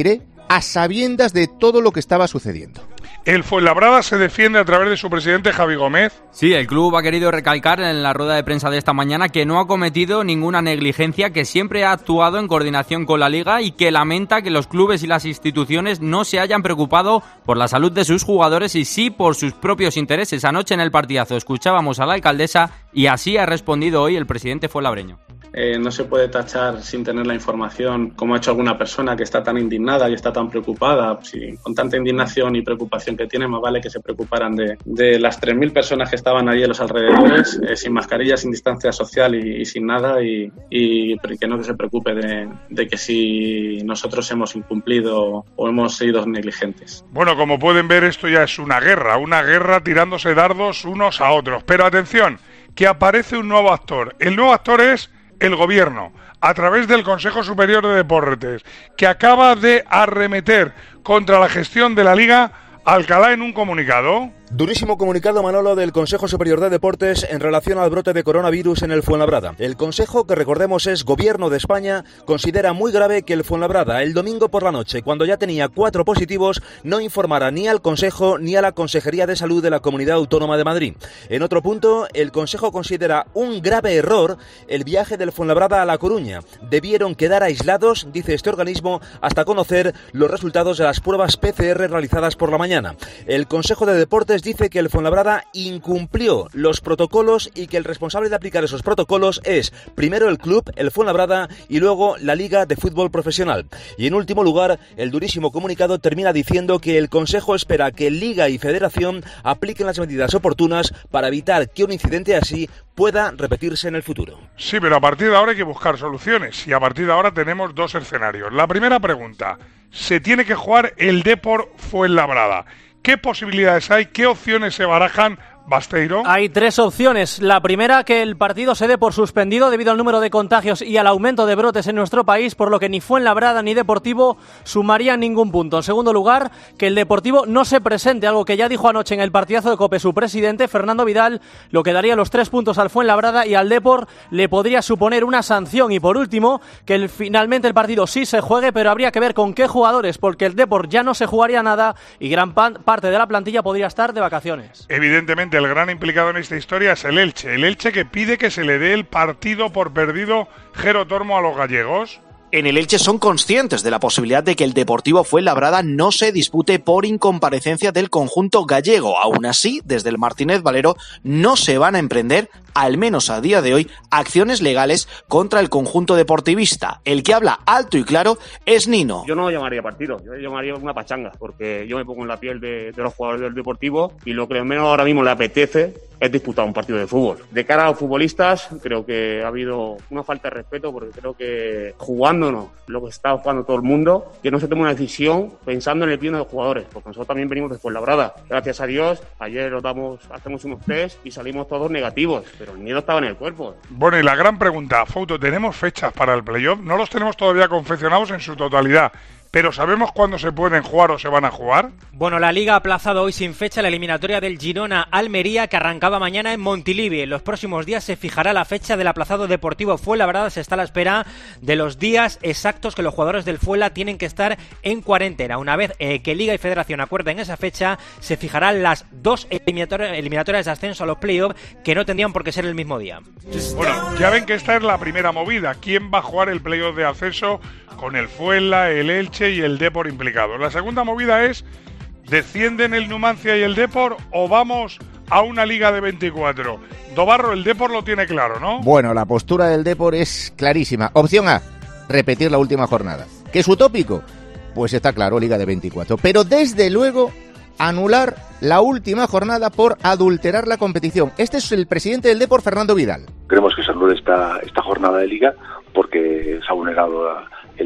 a sabiendas de todo lo que estaba sucediendo. El Fuenlabrada se defiende a través de su presidente Javi Gómez. Sí, el club ha querido recalcar en la rueda de prensa de esta mañana que no ha cometido ninguna negligencia, que siempre ha actuado en coordinación con la Liga y que lamenta que los clubes y las instituciones no se hayan preocupado por la salud de sus jugadores y sí por sus propios intereses. Anoche en el partidazo escuchábamos a la alcaldesa y así ha respondido hoy el presidente fuenlabreño. No se puede tachar sin tener la información, como ha hecho alguna persona que está tan indignada y está tan preocupada. Si con tanta indignación y preocupación que tiene, más vale que se preocuparan de las 3.000 personas que estaban allí en los alrededores, sin mascarilla, sin distancia social y sin nada, y que no se preocupe de que si nosotros hemos incumplido o hemos sido negligentes. Bueno, como pueden ver, esto ya es una guerra tirándose dardos unos a otros. Pero atención, que aparece un nuevo actor. El nuevo actor es el gobierno, a través del Consejo Superior de Deportes, que acaba de arremeter contra la gestión de la Liga. Alcalá en un comunicado. Durísimo comunicado, Manolo, del Consejo Superior de Deportes en relación al brote de coronavirus en el Fuenlabrada. El Consejo, que recordemos es Gobierno de España, considera muy grave que el Fuenlabrada el domingo por la noche, cuando ya tenía 4 positivos, no informara ni al Consejo ni a la Consejería de Salud de la Comunidad Autónoma de Madrid. En otro punto, el Consejo considera un grave error el viaje del Fuenlabrada a La Coruña. Debieron quedar aislados, dice este organismo, hasta conocer los resultados de las pruebas PCR realizadas por la mañana. El Consejo de Deportes dice que el Fuenlabrada incumplió los protocolos y que el responsable de aplicar esos protocolos es primero el club, el Fuenlabrada, y luego la Liga de Fútbol Profesional. Y en último lugar, el durísimo comunicado termina diciendo que el Consejo espera que Liga y Federación apliquen las medidas oportunas para evitar que un incidente así pueda repetirse en el futuro. Sí, pero a partir de ahora hay que buscar soluciones y a partir de ahora tenemos 2 escenarios. La primera pregunta, ¿se tiene que jugar el Depor Fuenlabrada? ¿Qué posibilidades hay? ¿Qué opciones se barajan? Basteiro. Hay 3 opciones. La primera, que el partido se dé por suspendido debido al número de contagios y al aumento de brotes en nuestro país, por lo que ni Fuenlabrada ni Deportivo sumarían ningún punto. En segundo lugar, que el Deportivo no se presente, algo que ya dijo anoche en el partidazo de COPE su presidente, Fernando Vidal, lo que daría los 3 puntos al Fuenlabrada y al Depor le podría suponer una sanción. Y por último, que finalmente el partido sí se juegue, pero habría que ver con qué jugadores, porque el Depor ya no se jugaría nada y gran parte de la plantilla podría estar de vacaciones. Evidentemente, el gran implicado en esta historia es el Elche que pide que se le dé el partido por perdido, Jero Tormo, a los gallegos. En el Elche son conscientes de la posibilidad de que el Deportivo Fuenlabrada no se dispute por incomparecencia del conjunto gallego. Aún así, desde el Martínez Valero no se van a emprender, al menos a día de hoy, acciones legales contra el conjunto deportivista. El que habla alto y claro es Nino. Yo no lo llamaría partido, yo lo llamaría una pachanga, porque yo me pongo en la piel de los jugadores del Deportivo y lo que menos ahora mismo le apetece es disputar un partido de fútbol. De cara a los futbolistas, creo que ha habido una falta de respeto, porque creo que jugándonos lo que está jugando todo el mundo, que no se tome una decisión pensando en el bien de los jugadores, porque nosotros también venimos de Fuenlabrada. Gracias a Dios, ayer hacemos unos test y salimos todos negativos, pero el miedo estaba en el cuerpo. Bueno, y la gran pregunta, Fouto, ¿tenemos fechas para el playoff? No los tenemos todavía confeccionados en su totalidad, pero ¿sabemos cuándo se pueden jugar o se van a jugar? Bueno, la Liga ha aplazado hoy sin fecha la eliminatoria del Girona-Almería, que arrancaba mañana en Montilivi. En los próximos días se fijará la fecha del aplazado Deportivo Fuenlabrada. Se está a la espera de los días exactos que los jugadores del Fuenla tienen que estar en cuarentena. Una vez que Liga y Federación acuerden esa fecha, se fijarán las 2 eliminatorias de ascenso a los playoffs, que no tendrían por qué ser el mismo día. Bueno, ya ven que esta es la primera movida. ¿Quién va a jugar el playoff de ascenso con el Fuenla, el Elche y el Depor implicados? La segunda movida es, ¿descienden el Numancia y el Depor o vamos a una liga de 24? Dobarro, el Depor lo tiene claro, ¿no? Bueno, la postura del Depor es clarísima. Opción A, repetir la última jornada. ¿Qué es utópico? Pues está claro, liga de 24. Pero desde luego, anular la última jornada por adulterar la competición. Este es el presidente del Depor, Fernando Vidal. Queremos que se anule esta jornada de liga porque se ha vulnerado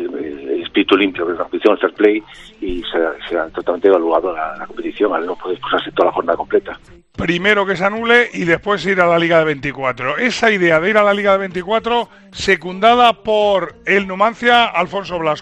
el espíritu limpio de la competición, el fair play, y se ha totalmente evaluado la competición al no poder expulsarse toda la jornada completa. Primero que se anule y después ir a la Liga de 24. Esa idea de ir a la Liga de 24, secundada por el Numancia, Alfonso Blasco.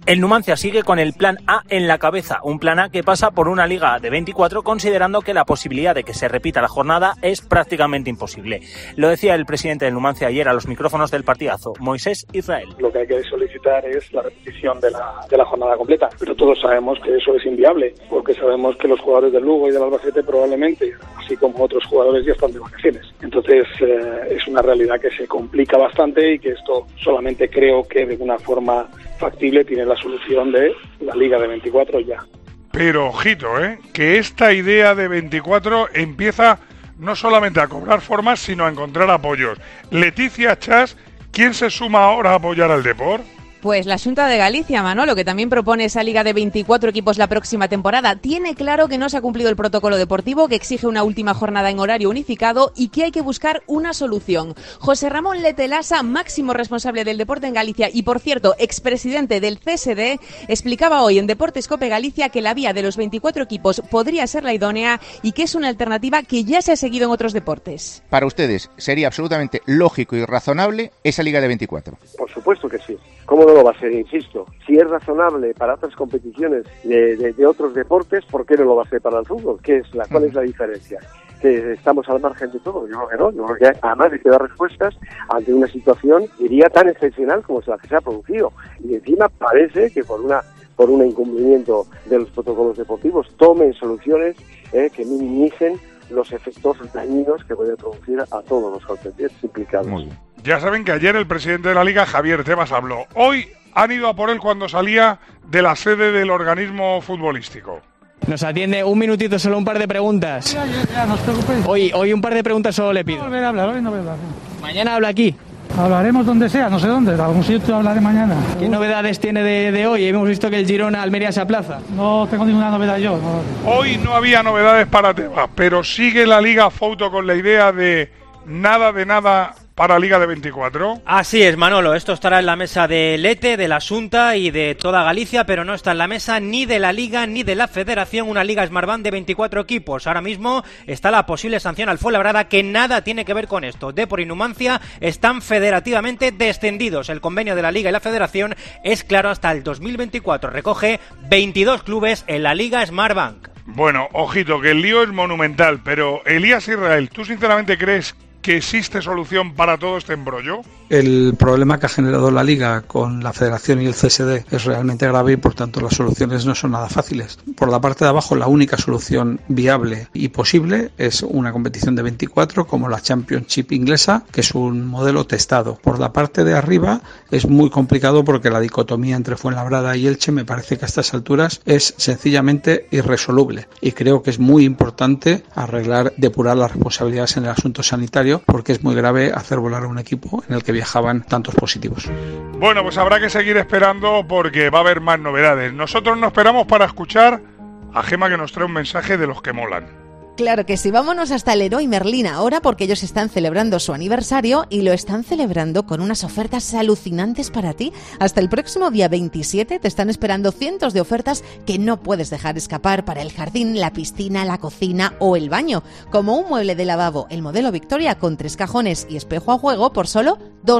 El Numancia sigue con el plan A en la cabeza, un plan A que pasa por una liga de 24, considerando que la posibilidad de que se repita la jornada es prácticamente imposible. Lo decía el presidente del Numancia ayer a los micrófonos del partidazo, Moisés Israel. Lo que hay que solicitar es la repetición de la jornada completa, pero todos sabemos que eso es inviable, porque sabemos que los jugadores del Lugo y del Albacete probablemente, así como otros jugadores, ya están de vacaciones. Entonces es una realidad que se complica bastante y que esto solamente creo que de una forma factible tiene la solución de la Liga de 24 ya. Pero ojito, que esta idea de 24 empieza no solamente a cobrar formas, sino a encontrar apoyos. Leticia Chas, ¿quién se suma ahora a apoyar al Depor? Pues la Xunta de Galicia, Manolo, que también propone esa liga de 24 equipos la próxima temporada, tiene claro que no se ha cumplido el protocolo deportivo, que exige una última jornada en horario unificado y que hay que buscar una solución. José Ramón Letelasa, máximo responsable del deporte en Galicia y, por cierto, expresidente del CSD, explicaba hoy en Deportes Cope Galicia que la vía de los 24 equipos podría ser la idónea y que es una alternativa que ya se ha seguido en otros deportes. Para ustedes, ¿sería absolutamente lógico y razonable esa liga de 24? Por supuesto que sí. ¿Cómo no lo va a ser? Insisto, si es razonable para otras competiciones de otros deportes, ¿por qué no lo va a ser para el fútbol? ¿Cuál es la diferencia? ¿Que estamos al margen de todo? Yo creo que no. Yo creo que además de que dar respuestas ante una situación, diría, tan excepcional como la que se ha producido. Y encima parece que por un incumplimiento de los protocolos deportivos tomen soluciones que minimicen los efectos dañinos que puede producir a todos los contendientes implicados. Muy bien. Ya saben que ayer el presidente de la Liga, Javier Tebas, habló. Hoy han ido a por él cuando salía de la sede del organismo futbolístico. Nos atiende un minutito, solo un par de preguntas. Ya, no os preocupéis. Hoy un par de preguntas solo le pido. No volveré a hablar, hoy no voy a hablar. Mañana habla aquí. Hablaremos donde sea, no sé dónde, de algún sitio hablaré mañana. ¿Qué novedades tiene de hoy? Hemos visto que el Girona Almería se aplaza. No tengo ninguna novedad yo. No. Hoy no había novedades para Tebas, pero sigue la Liga Fouto con la idea de nada para Liga de 24. Así es, Manolo, esto estará en la mesa de Lete, de la Xunta y de toda Galicia, pero no está en la mesa ni de la Liga ni de la Federación una Liga Smartbank de 24 equipos. Ahora mismo está la posible sanción al Fuenlabrada, que nada tiene que ver con esto. Depor y Numancia están federativamente descendidos. El convenio de la Liga y la Federación es claro hasta el 2024. Recoge 22 clubes en la Liga Smartbank. Bueno, ojito, que el lío es monumental, pero Elías Israel, ¿tú sinceramente crees que existe solución para todo este embrollo? El problema que ha generado la Liga con la Federación y el CSD es realmente grave y por tanto las soluciones no son nada fáciles. Por la parte de abajo, la única solución viable y posible es una competición de 24 como la Championship inglesa, que es un modelo testado. Por la parte de arriba es muy complicado porque la dicotomía entre Fuenlabrada y Elche me parece que a estas alturas es sencillamente irresoluble y creo que es muy importante depurar las responsabilidades en el asunto sanitario, porque es muy grave hacer volar a un equipo en el que viajaban tantos positivos. Bueno, pues habrá que seguir esperando porque va a haber más novedades. Nosotros nos esperamos para escuchar a Gema, que nos trae un mensaje de los que molan. Claro que sí, vámonos hasta Leroy Merlin ahora, porque ellos están celebrando su aniversario y lo están celebrando con unas ofertas alucinantes para ti. Hasta el próximo día 27 te están esperando cientos de ofertas que no puedes dejar escapar para el jardín, la piscina, la cocina o el baño, como un mueble de lavabo, el modelo Victoria con 3 cajones y espejo a juego por solo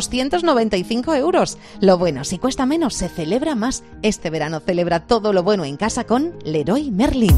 295 €. Lo bueno, si cuesta menos, se celebra más. Este verano celebra todo lo bueno en casa con Leroy Merlin.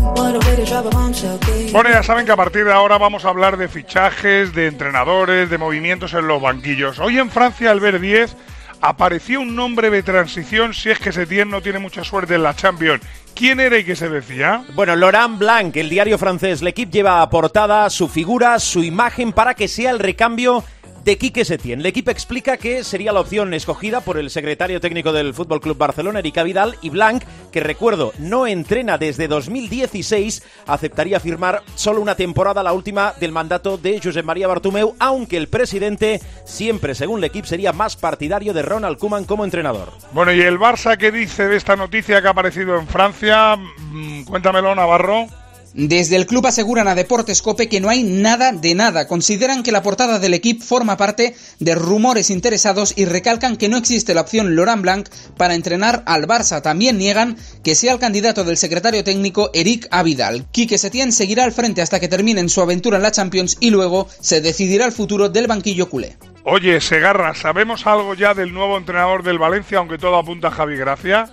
Bueno, ya saben que a partir de ahora vamos a hablar de fichajes, de entrenadores, de movimientos en los banquillos. Hoy en Francia, al ver 10, apareció un nombre de transición si es que Setién no tiene mucha suerte en la Champions. ¿Quién era y qué se decía? Bueno, Laurent Blanc, el diario francés. L'Équipe lleva a portada su figura, su imagen para que sea el recambio de Quique Setién. L'Équipe explica que sería la opción escogida por el secretario técnico del Fútbol Club Barcelona, Eric Abidal, y Blanc, que recuerdo, no entrena desde 2016, aceptaría firmar solo una temporada, la última del mandato de Josep María Bartomeu, aunque el presidente, siempre según L'Équipe, sería más partidario de Ronald Koeman como entrenador. Bueno, ¿y el Barça qué dice de esta noticia que ha aparecido en Francia? Cuéntamelo, Navarro. Desde el club aseguran a Deportes Cope que no hay nada de nada. Consideran que la portada del equipo forma parte de rumores interesados y recalcan que no existe la opción Laurent Blanc para entrenar al Barça. También niegan que sea el candidato del secretario técnico Eric Abidal. Quique Setién seguirá al frente hasta que terminen su aventura en la Champions y luego se decidirá el futuro del banquillo culé. Oye, Segarra, ¿sabemos algo ya del nuevo entrenador del Valencia, aunque todo apunta a Javi Gracia?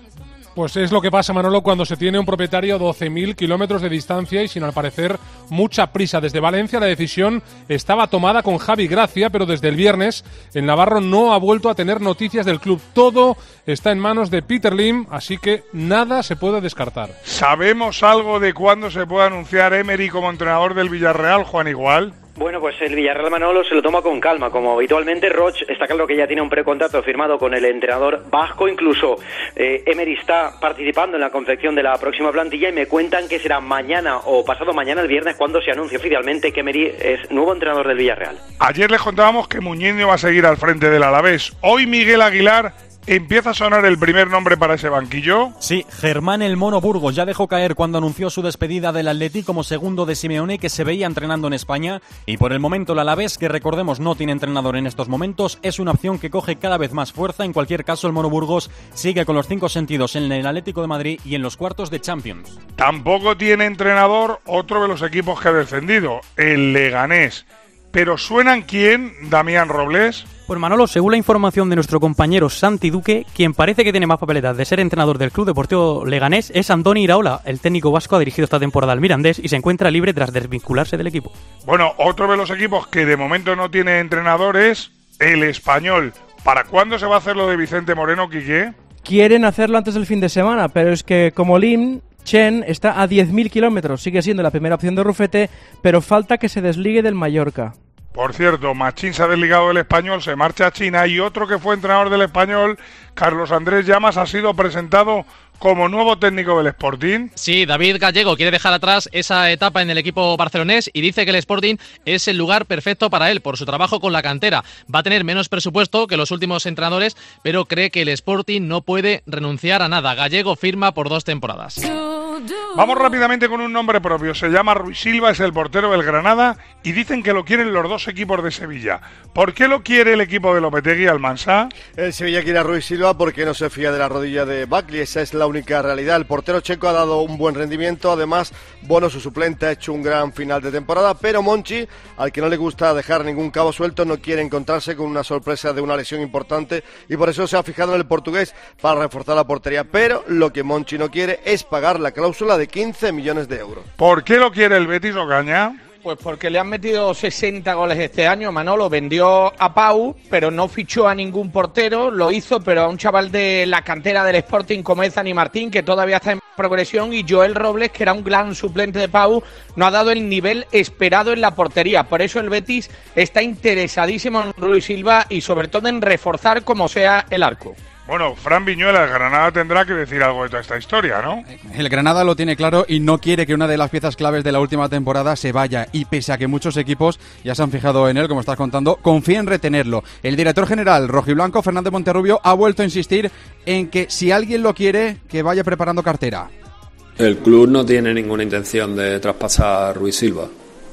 Pues es lo que pasa, Manolo, cuando se tiene un propietario a 12.000 kilómetros de distancia y sin, al parecer, mucha prisa. Desde Valencia la decisión estaba tomada con Javi Gracia, pero desde el viernes el navarro no ha vuelto a tener noticias del club. Todo está en manos de Peter Lim, así que nada se puede descartar. ¿Sabemos algo de cuándo se puede anunciar Emery como entrenador del Villarreal, Juan Igual? Bueno, pues el Villarreal, Manolo, se lo toma con calma, como habitualmente. Roch está claro que ya tiene un precontrato firmado con el entrenador vasco, incluso Emery está participando en la confección de la próxima plantilla y me cuentan que será mañana o pasado mañana, el viernes, cuando se anuncie oficialmente que Emery es nuevo entrenador del Villarreal. Ayer les contábamos que Muñiño va a seguir al frente del Alavés. Hoy Miguel Aguilar... ¿Empieza a sonar el primer nombre para ese banquillo? Sí, Germán el Mono Burgos ya dejó caer cuando anunció su despedida del Atleti como segundo de Simeone, que se veía entrenando en España, y por el momento el Alavés, que recordemos no tiene entrenador en estos momentos, es una opción que coge cada vez más fuerza. En cualquier caso, el Mono Burgos sigue con los 5 sentidos en el Atlético de Madrid y en los cuartos de Champions. Tampoco tiene entrenador otro de los equipos que ha descendido, el Leganés. ¿Pero suenan quién, Damián Robles? Pues Manolo, según la información de nuestro compañero Santi Duque, quien parece que tiene más papeletas de ser entrenador del Club Deportivo Leganés es Andoni Iraola. El técnico vasco ha dirigido esta temporada al Mirandés y se encuentra libre tras desvincularse del equipo. Bueno, otro de los equipos que de momento no tiene entrenador es el Español. ¿Para cuándo se va a hacer lo de Vicente Moreno, Quique? Quieren hacerlo antes del fin de semana, pero es que como Lim, Chen está a 10.000 kilómetros, sigue siendo la primera opción de Rufete, pero falta que se desligue del Mallorca. Por cierto, Machín se ha desligado del Español, se marcha a China, y otro que fue entrenador del Español, Carlos Andrés Llamas, ha sido presentado como nuevo técnico del Sporting. Sí, David Gallego quiere dejar atrás esa etapa en el equipo barcelonés y dice que el Sporting es el lugar perfecto para él por su trabajo con la cantera. Va a tener menos presupuesto que los últimos entrenadores, pero cree que el Sporting no puede renunciar a nada. Gallego firma por 2 temporadas. Vamos rápidamente con un nombre propio. Se llama Rui Silva, es el portero del Granada y dicen que lo quieren los 2 equipos de Sevilla. ¿Por qué lo quiere el equipo de Lopetegui, Almansa? El Sevilla quiere a Rui Silva porque no se fía de la rodilla de Bakley. Esa es la única realidad. El portero checo ha dado un buen rendimiento. Además, Bono, su suplente, ha hecho un gran final de temporada. Pero Monchi, al que no le gusta dejar ningún cabo suelto, no quiere encontrarse con una sorpresa de una lesión importante y por eso se ha fijado en el portugués para reforzar la portería. Pero lo que Monchi no quiere es pagar la cláusula de 15 millones de euros. ¿Por qué lo quiere el Betis, Ocaña? Pues porque le han metido 60 goles este año. Manolo vendió a Pau, pero no fichó a ningún portero. Lo hizo, pero a un chaval de la cantera del Sporting como es Dani Martín, que todavía está en progresión, y Joel Robles, que era un gran suplente de Pau, no ha dado el nivel esperado en la portería. Por eso el Betis está interesadísimo en Rui Silva y sobre todo en reforzar como sea el arco. Bueno, Fran Viñuela, el Granada tendrá que decir algo de toda esta historia, ¿no? El Granada lo tiene claro y no quiere que una de las piezas claves de la última temporada se vaya. Y pese a que muchos equipos ya se han fijado en él, como estás contando, confía en retenerlo. El director general rojiblanco, Fernández Monterrubio, ha vuelto a insistir en que si alguien lo quiere, que vaya preparando cartera. El club no tiene ninguna intención de traspasar a Rui Silva.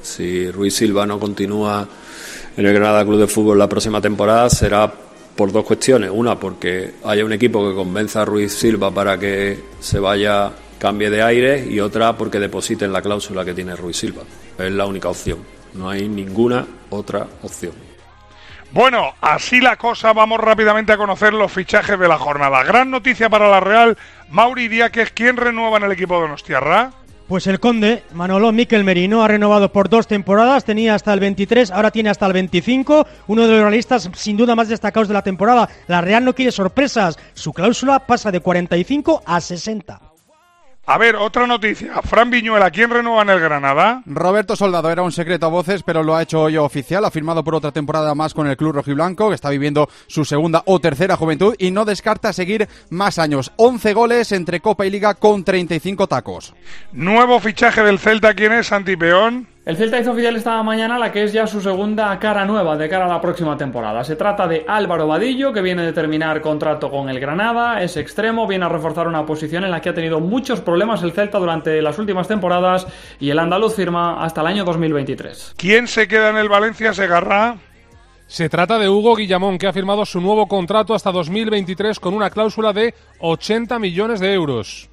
Si Rui Silva no continúa en el Granada Club de Fútbol la próxima temporada, será por 2 cuestiones. Una, porque haya un equipo que convenza a Rui Silva para que se vaya, cambie de aire, y otra, porque depositen la cláusula que tiene Rui Silva. Es la única opción. No hay ninguna otra opción. Bueno, así la cosa. Vamos rápidamente a conocer los fichajes de la jornada. Gran noticia para la Real. Mauri Díaz, ¿quién renueva en el equipo de Donostiarra? Pues el Conde, Manolo. Mikel Merino ha renovado por 2 temporadas, tenía hasta el 23, ahora tiene hasta el 25, uno de los realistas sin duda más destacados de la temporada. La Real no quiere sorpresas, su cláusula pasa de 45 a 60. A ver, otra noticia. Fran Viñuela, ¿quién renueva en el Granada? Roberto Soldado, era un secreto a voces, pero lo ha hecho hoy oficial. Ha firmado por otra temporada más con el club rojiblanco, que está viviendo su segunda o tercera juventud y no descarta seguir más años. 11 goles entre Copa y Liga con 35 tacos. Nuevo fichaje del Celta, ¿quién es, Santi Peón? El Celta hizo oficial esta mañana la que es ya su segunda cara nueva de cara a la próxima temporada. Se trata de Álvaro Vadillo, que viene de terminar contrato con el Granada, es extremo, viene a reforzar una posición en la que ha tenido muchos problemas el Celta durante las últimas temporadas, y el andaluz firma hasta el año 2023. ¿Quién se queda en el Valencia, Segarra? Se trata de Hugo Guillamón, que ha firmado su nuevo contrato hasta 2023 con una cláusula de 80 millones de euros.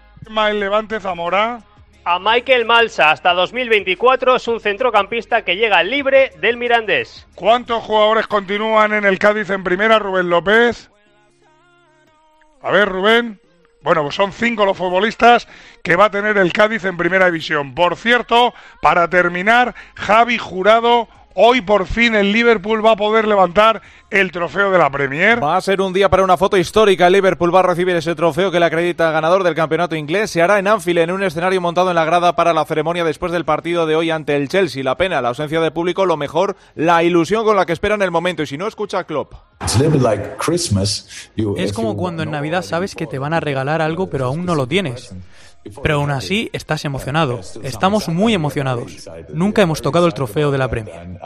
El Levante, Zamora. A Michael Malsa hasta 2024, es un centrocampista que llega libre del Mirandés. ¿Cuántos jugadores continúan en el Cádiz en primera, Rubén López? A ver, Rubén. Bueno, pues son 5 los futbolistas que va a tener el Cádiz en Primera División. Por cierto, para terminar, Javi Jurado, hoy por fin el Liverpool va a poder levantar el trofeo de la Premier. Va a ser un día para una foto histórica. El Liverpool va a recibir ese trofeo que le acredita ganador del campeonato inglés. Se hará en Anfield, en un escenario montado en la grada para la ceremonia después del partido de hoy ante el Chelsea. La pena, la ausencia de público, lo mejor, la ilusión con la que esperan el momento. Y si no, escucha a Klopp. Es como cuando en Navidad sabes que te van a regalar algo pero aún no lo tienes. Pero aún así estás emocionado. Estamos muy emocionados. Nunca hemos tocado el trofeo de la Premier.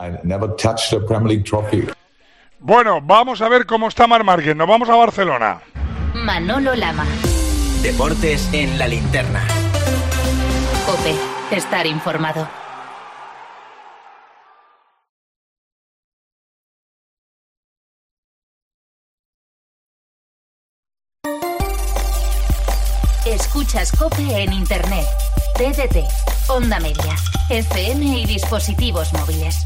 Bueno, vamos a ver cómo está Marc Márquez. Nos vamos a Barcelona. Manolo Lama. Deportes en la linterna. COPE. Estar informado. Escuchas COPE en Internet, TDT, Onda Media, FM y dispositivos móviles.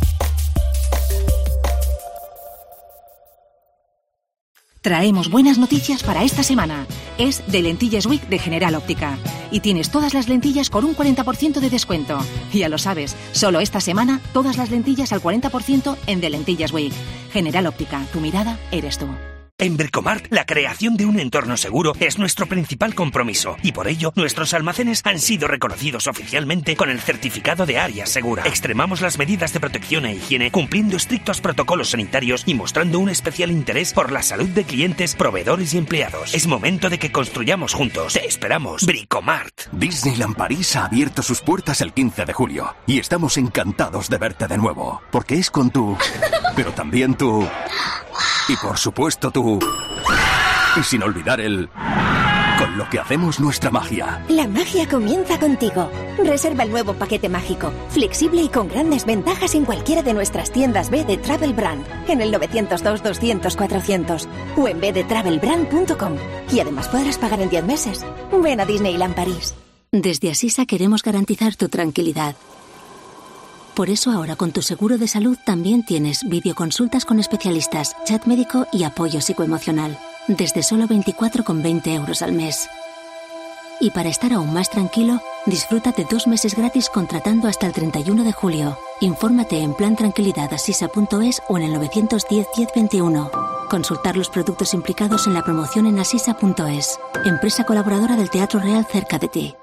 Traemos buenas noticias para esta semana. Es The Lentillas Week de General Óptica. Y tienes todas las lentillas con un 40% de descuento. Ya lo sabes, solo esta semana todas las lentillas al 40% en The Lentillas Week. General Óptica, tu mirada eres tú. En Bricomart, la creación de un entorno seguro es nuestro principal compromiso y por ello nuestros almacenes han sido reconocidos oficialmente con el certificado de área segura. Extremamos las medidas de protección e higiene cumpliendo estrictos protocolos sanitarios y mostrando un especial interés por la salud de clientes, proveedores y empleados. Es momento de que construyamos juntos. Te esperamos. Bricomart. Disneyland París ha abierto sus puertas el 15 de julio y estamos encantados de verte de nuevo, porque es con tú, pero también tú y por supuesto tú. Y sin olvidar con lo que hacemos nuestra magia. La magia comienza contigo. Reserva el nuevo paquete mágico, flexible y con grandes ventajas en cualquiera de nuestras tiendas B de Travel Brand, en el 902-200-400 o en bdetravelbrand.com. Y además podrás pagar en 10 meses. Ven a Disneyland París. Desde Asisa queremos garantizar tu tranquilidad. Por eso ahora con tu seguro de salud también tienes videoconsultas con especialistas, chat médico y apoyo psicoemocional. Desde solo 24,20 € al mes. Y para estar aún más tranquilo, disfruta de 2 meses gratis contratando hasta el 31 de julio. Infórmate en plantranquilidadasisa.es o en el 910 1021. Consultar los productos implicados en la promoción en asisa.es. Empresa colaboradora del Teatro Real cerca de ti.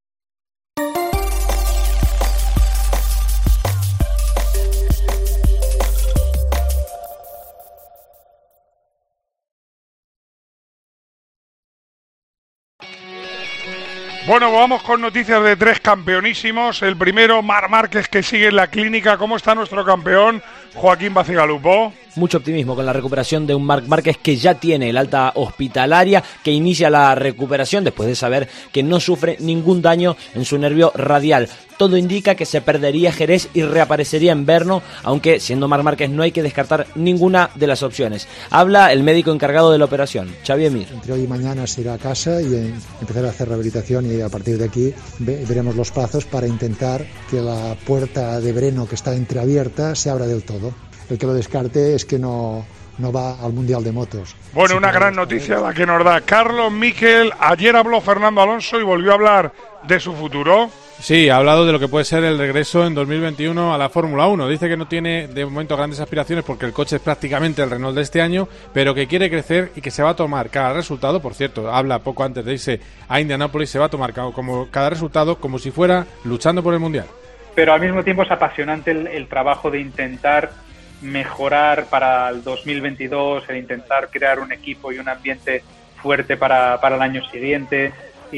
Bueno, vamos con noticias de 3 campeonísimos. El primero, Marc Márquez, que sigue en la clínica. ¿Cómo está nuestro campeón, Joaquín Bacigalupo? Mucho optimismo con la recuperación de un Marc Márquez que ya tiene el alta hospitalaria, que inicia la recuperación después de saber que no sufre ningún daño en su nervio radial. Todo indica que se perdería Jerez y reaparecería en Brno, aunque siendo Marc Márquez no hay que descartar ninguna de las opciones. Habla el médico encargado de la operación, Xavi Emir. Entre hoy y mañana se irá a casa y empezar a hacer rehabilitación y a partir de aquí veremos los plazos para intentar que la puerta de Brno que está entreabierta se abra del todo. El que lo descarte es que no va al Mundial de Motos. Bueno, una gran noticia la que nos da Carlos Miquel. Ayer habló Fernando Alonso y volvió a hablar de su futuro. Sí, ha hablado de lo que puede ser el regreso en 2021 a la Fórmula 1. Dice que no tiene de momento grandes aspiraciones porque el coche es prácticamente el Renault de este año, pero que quiere crecer y que se va a tomar cada resultado. Por cierto, habla poco antes de irse a Indianápolis, se va a tomar como cada resultado como si fuera luchando por el Mundial. Pero al mismo tiempo es apasionante el trabajo de intentar mejorar para el 2022, el intentar crear un equipo y un ambiente fuerte para el año siguiente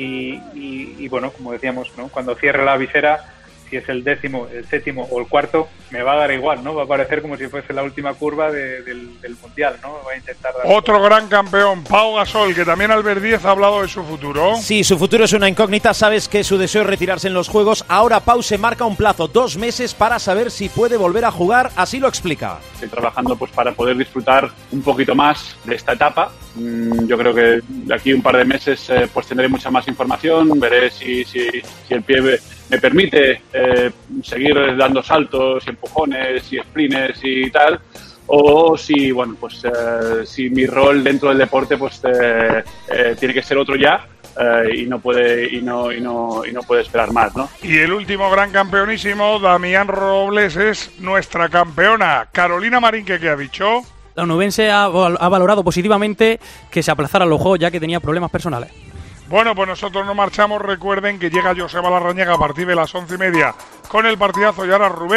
y bueno, como decíamos, ¿no? Cuando cierre la visera, si es el 10º, el 7º o el 4º, me va a dar igual, ¿no? Va a parecer como si fuese la última curva del Mundial, ¿no? Voy a intentar dar otro gran campeón, Pau Gasol, que también Albert Díez ha hablado de su futuro. Sí, su futuro es una incógnita. Sabes que su deseo es retirarse en los Juegos. Ahora Pau se marca un plazo, 2 meses, para saber si puede volver a jugar. Así lo explica. Estoy trabajando pues para poder disfrutar un poquito más de esta etapa. Yo creo que de aquí un par de meses pues tendré mucha más información. Veré si el pie me permite seguir dando saltos y empujones y sprints y tal, o si bueno pues si mi rol dentro del deporte pues tiene que ser otro ya, y no puede esperar más, ¿no? Y el último gran campeonísimo, Damián Robles, es nuestra campeona. Carolina Marín, ¿qué ha dicho? La onubense ha valorado positivamente que se aplazaran los juegos ya que tenía problemas personales. Bueno, pues nosotros nos marchamos. Recuerden que llega Joseba Larrañaga a partir de las 11:30 con el partidazo y ahora Rubén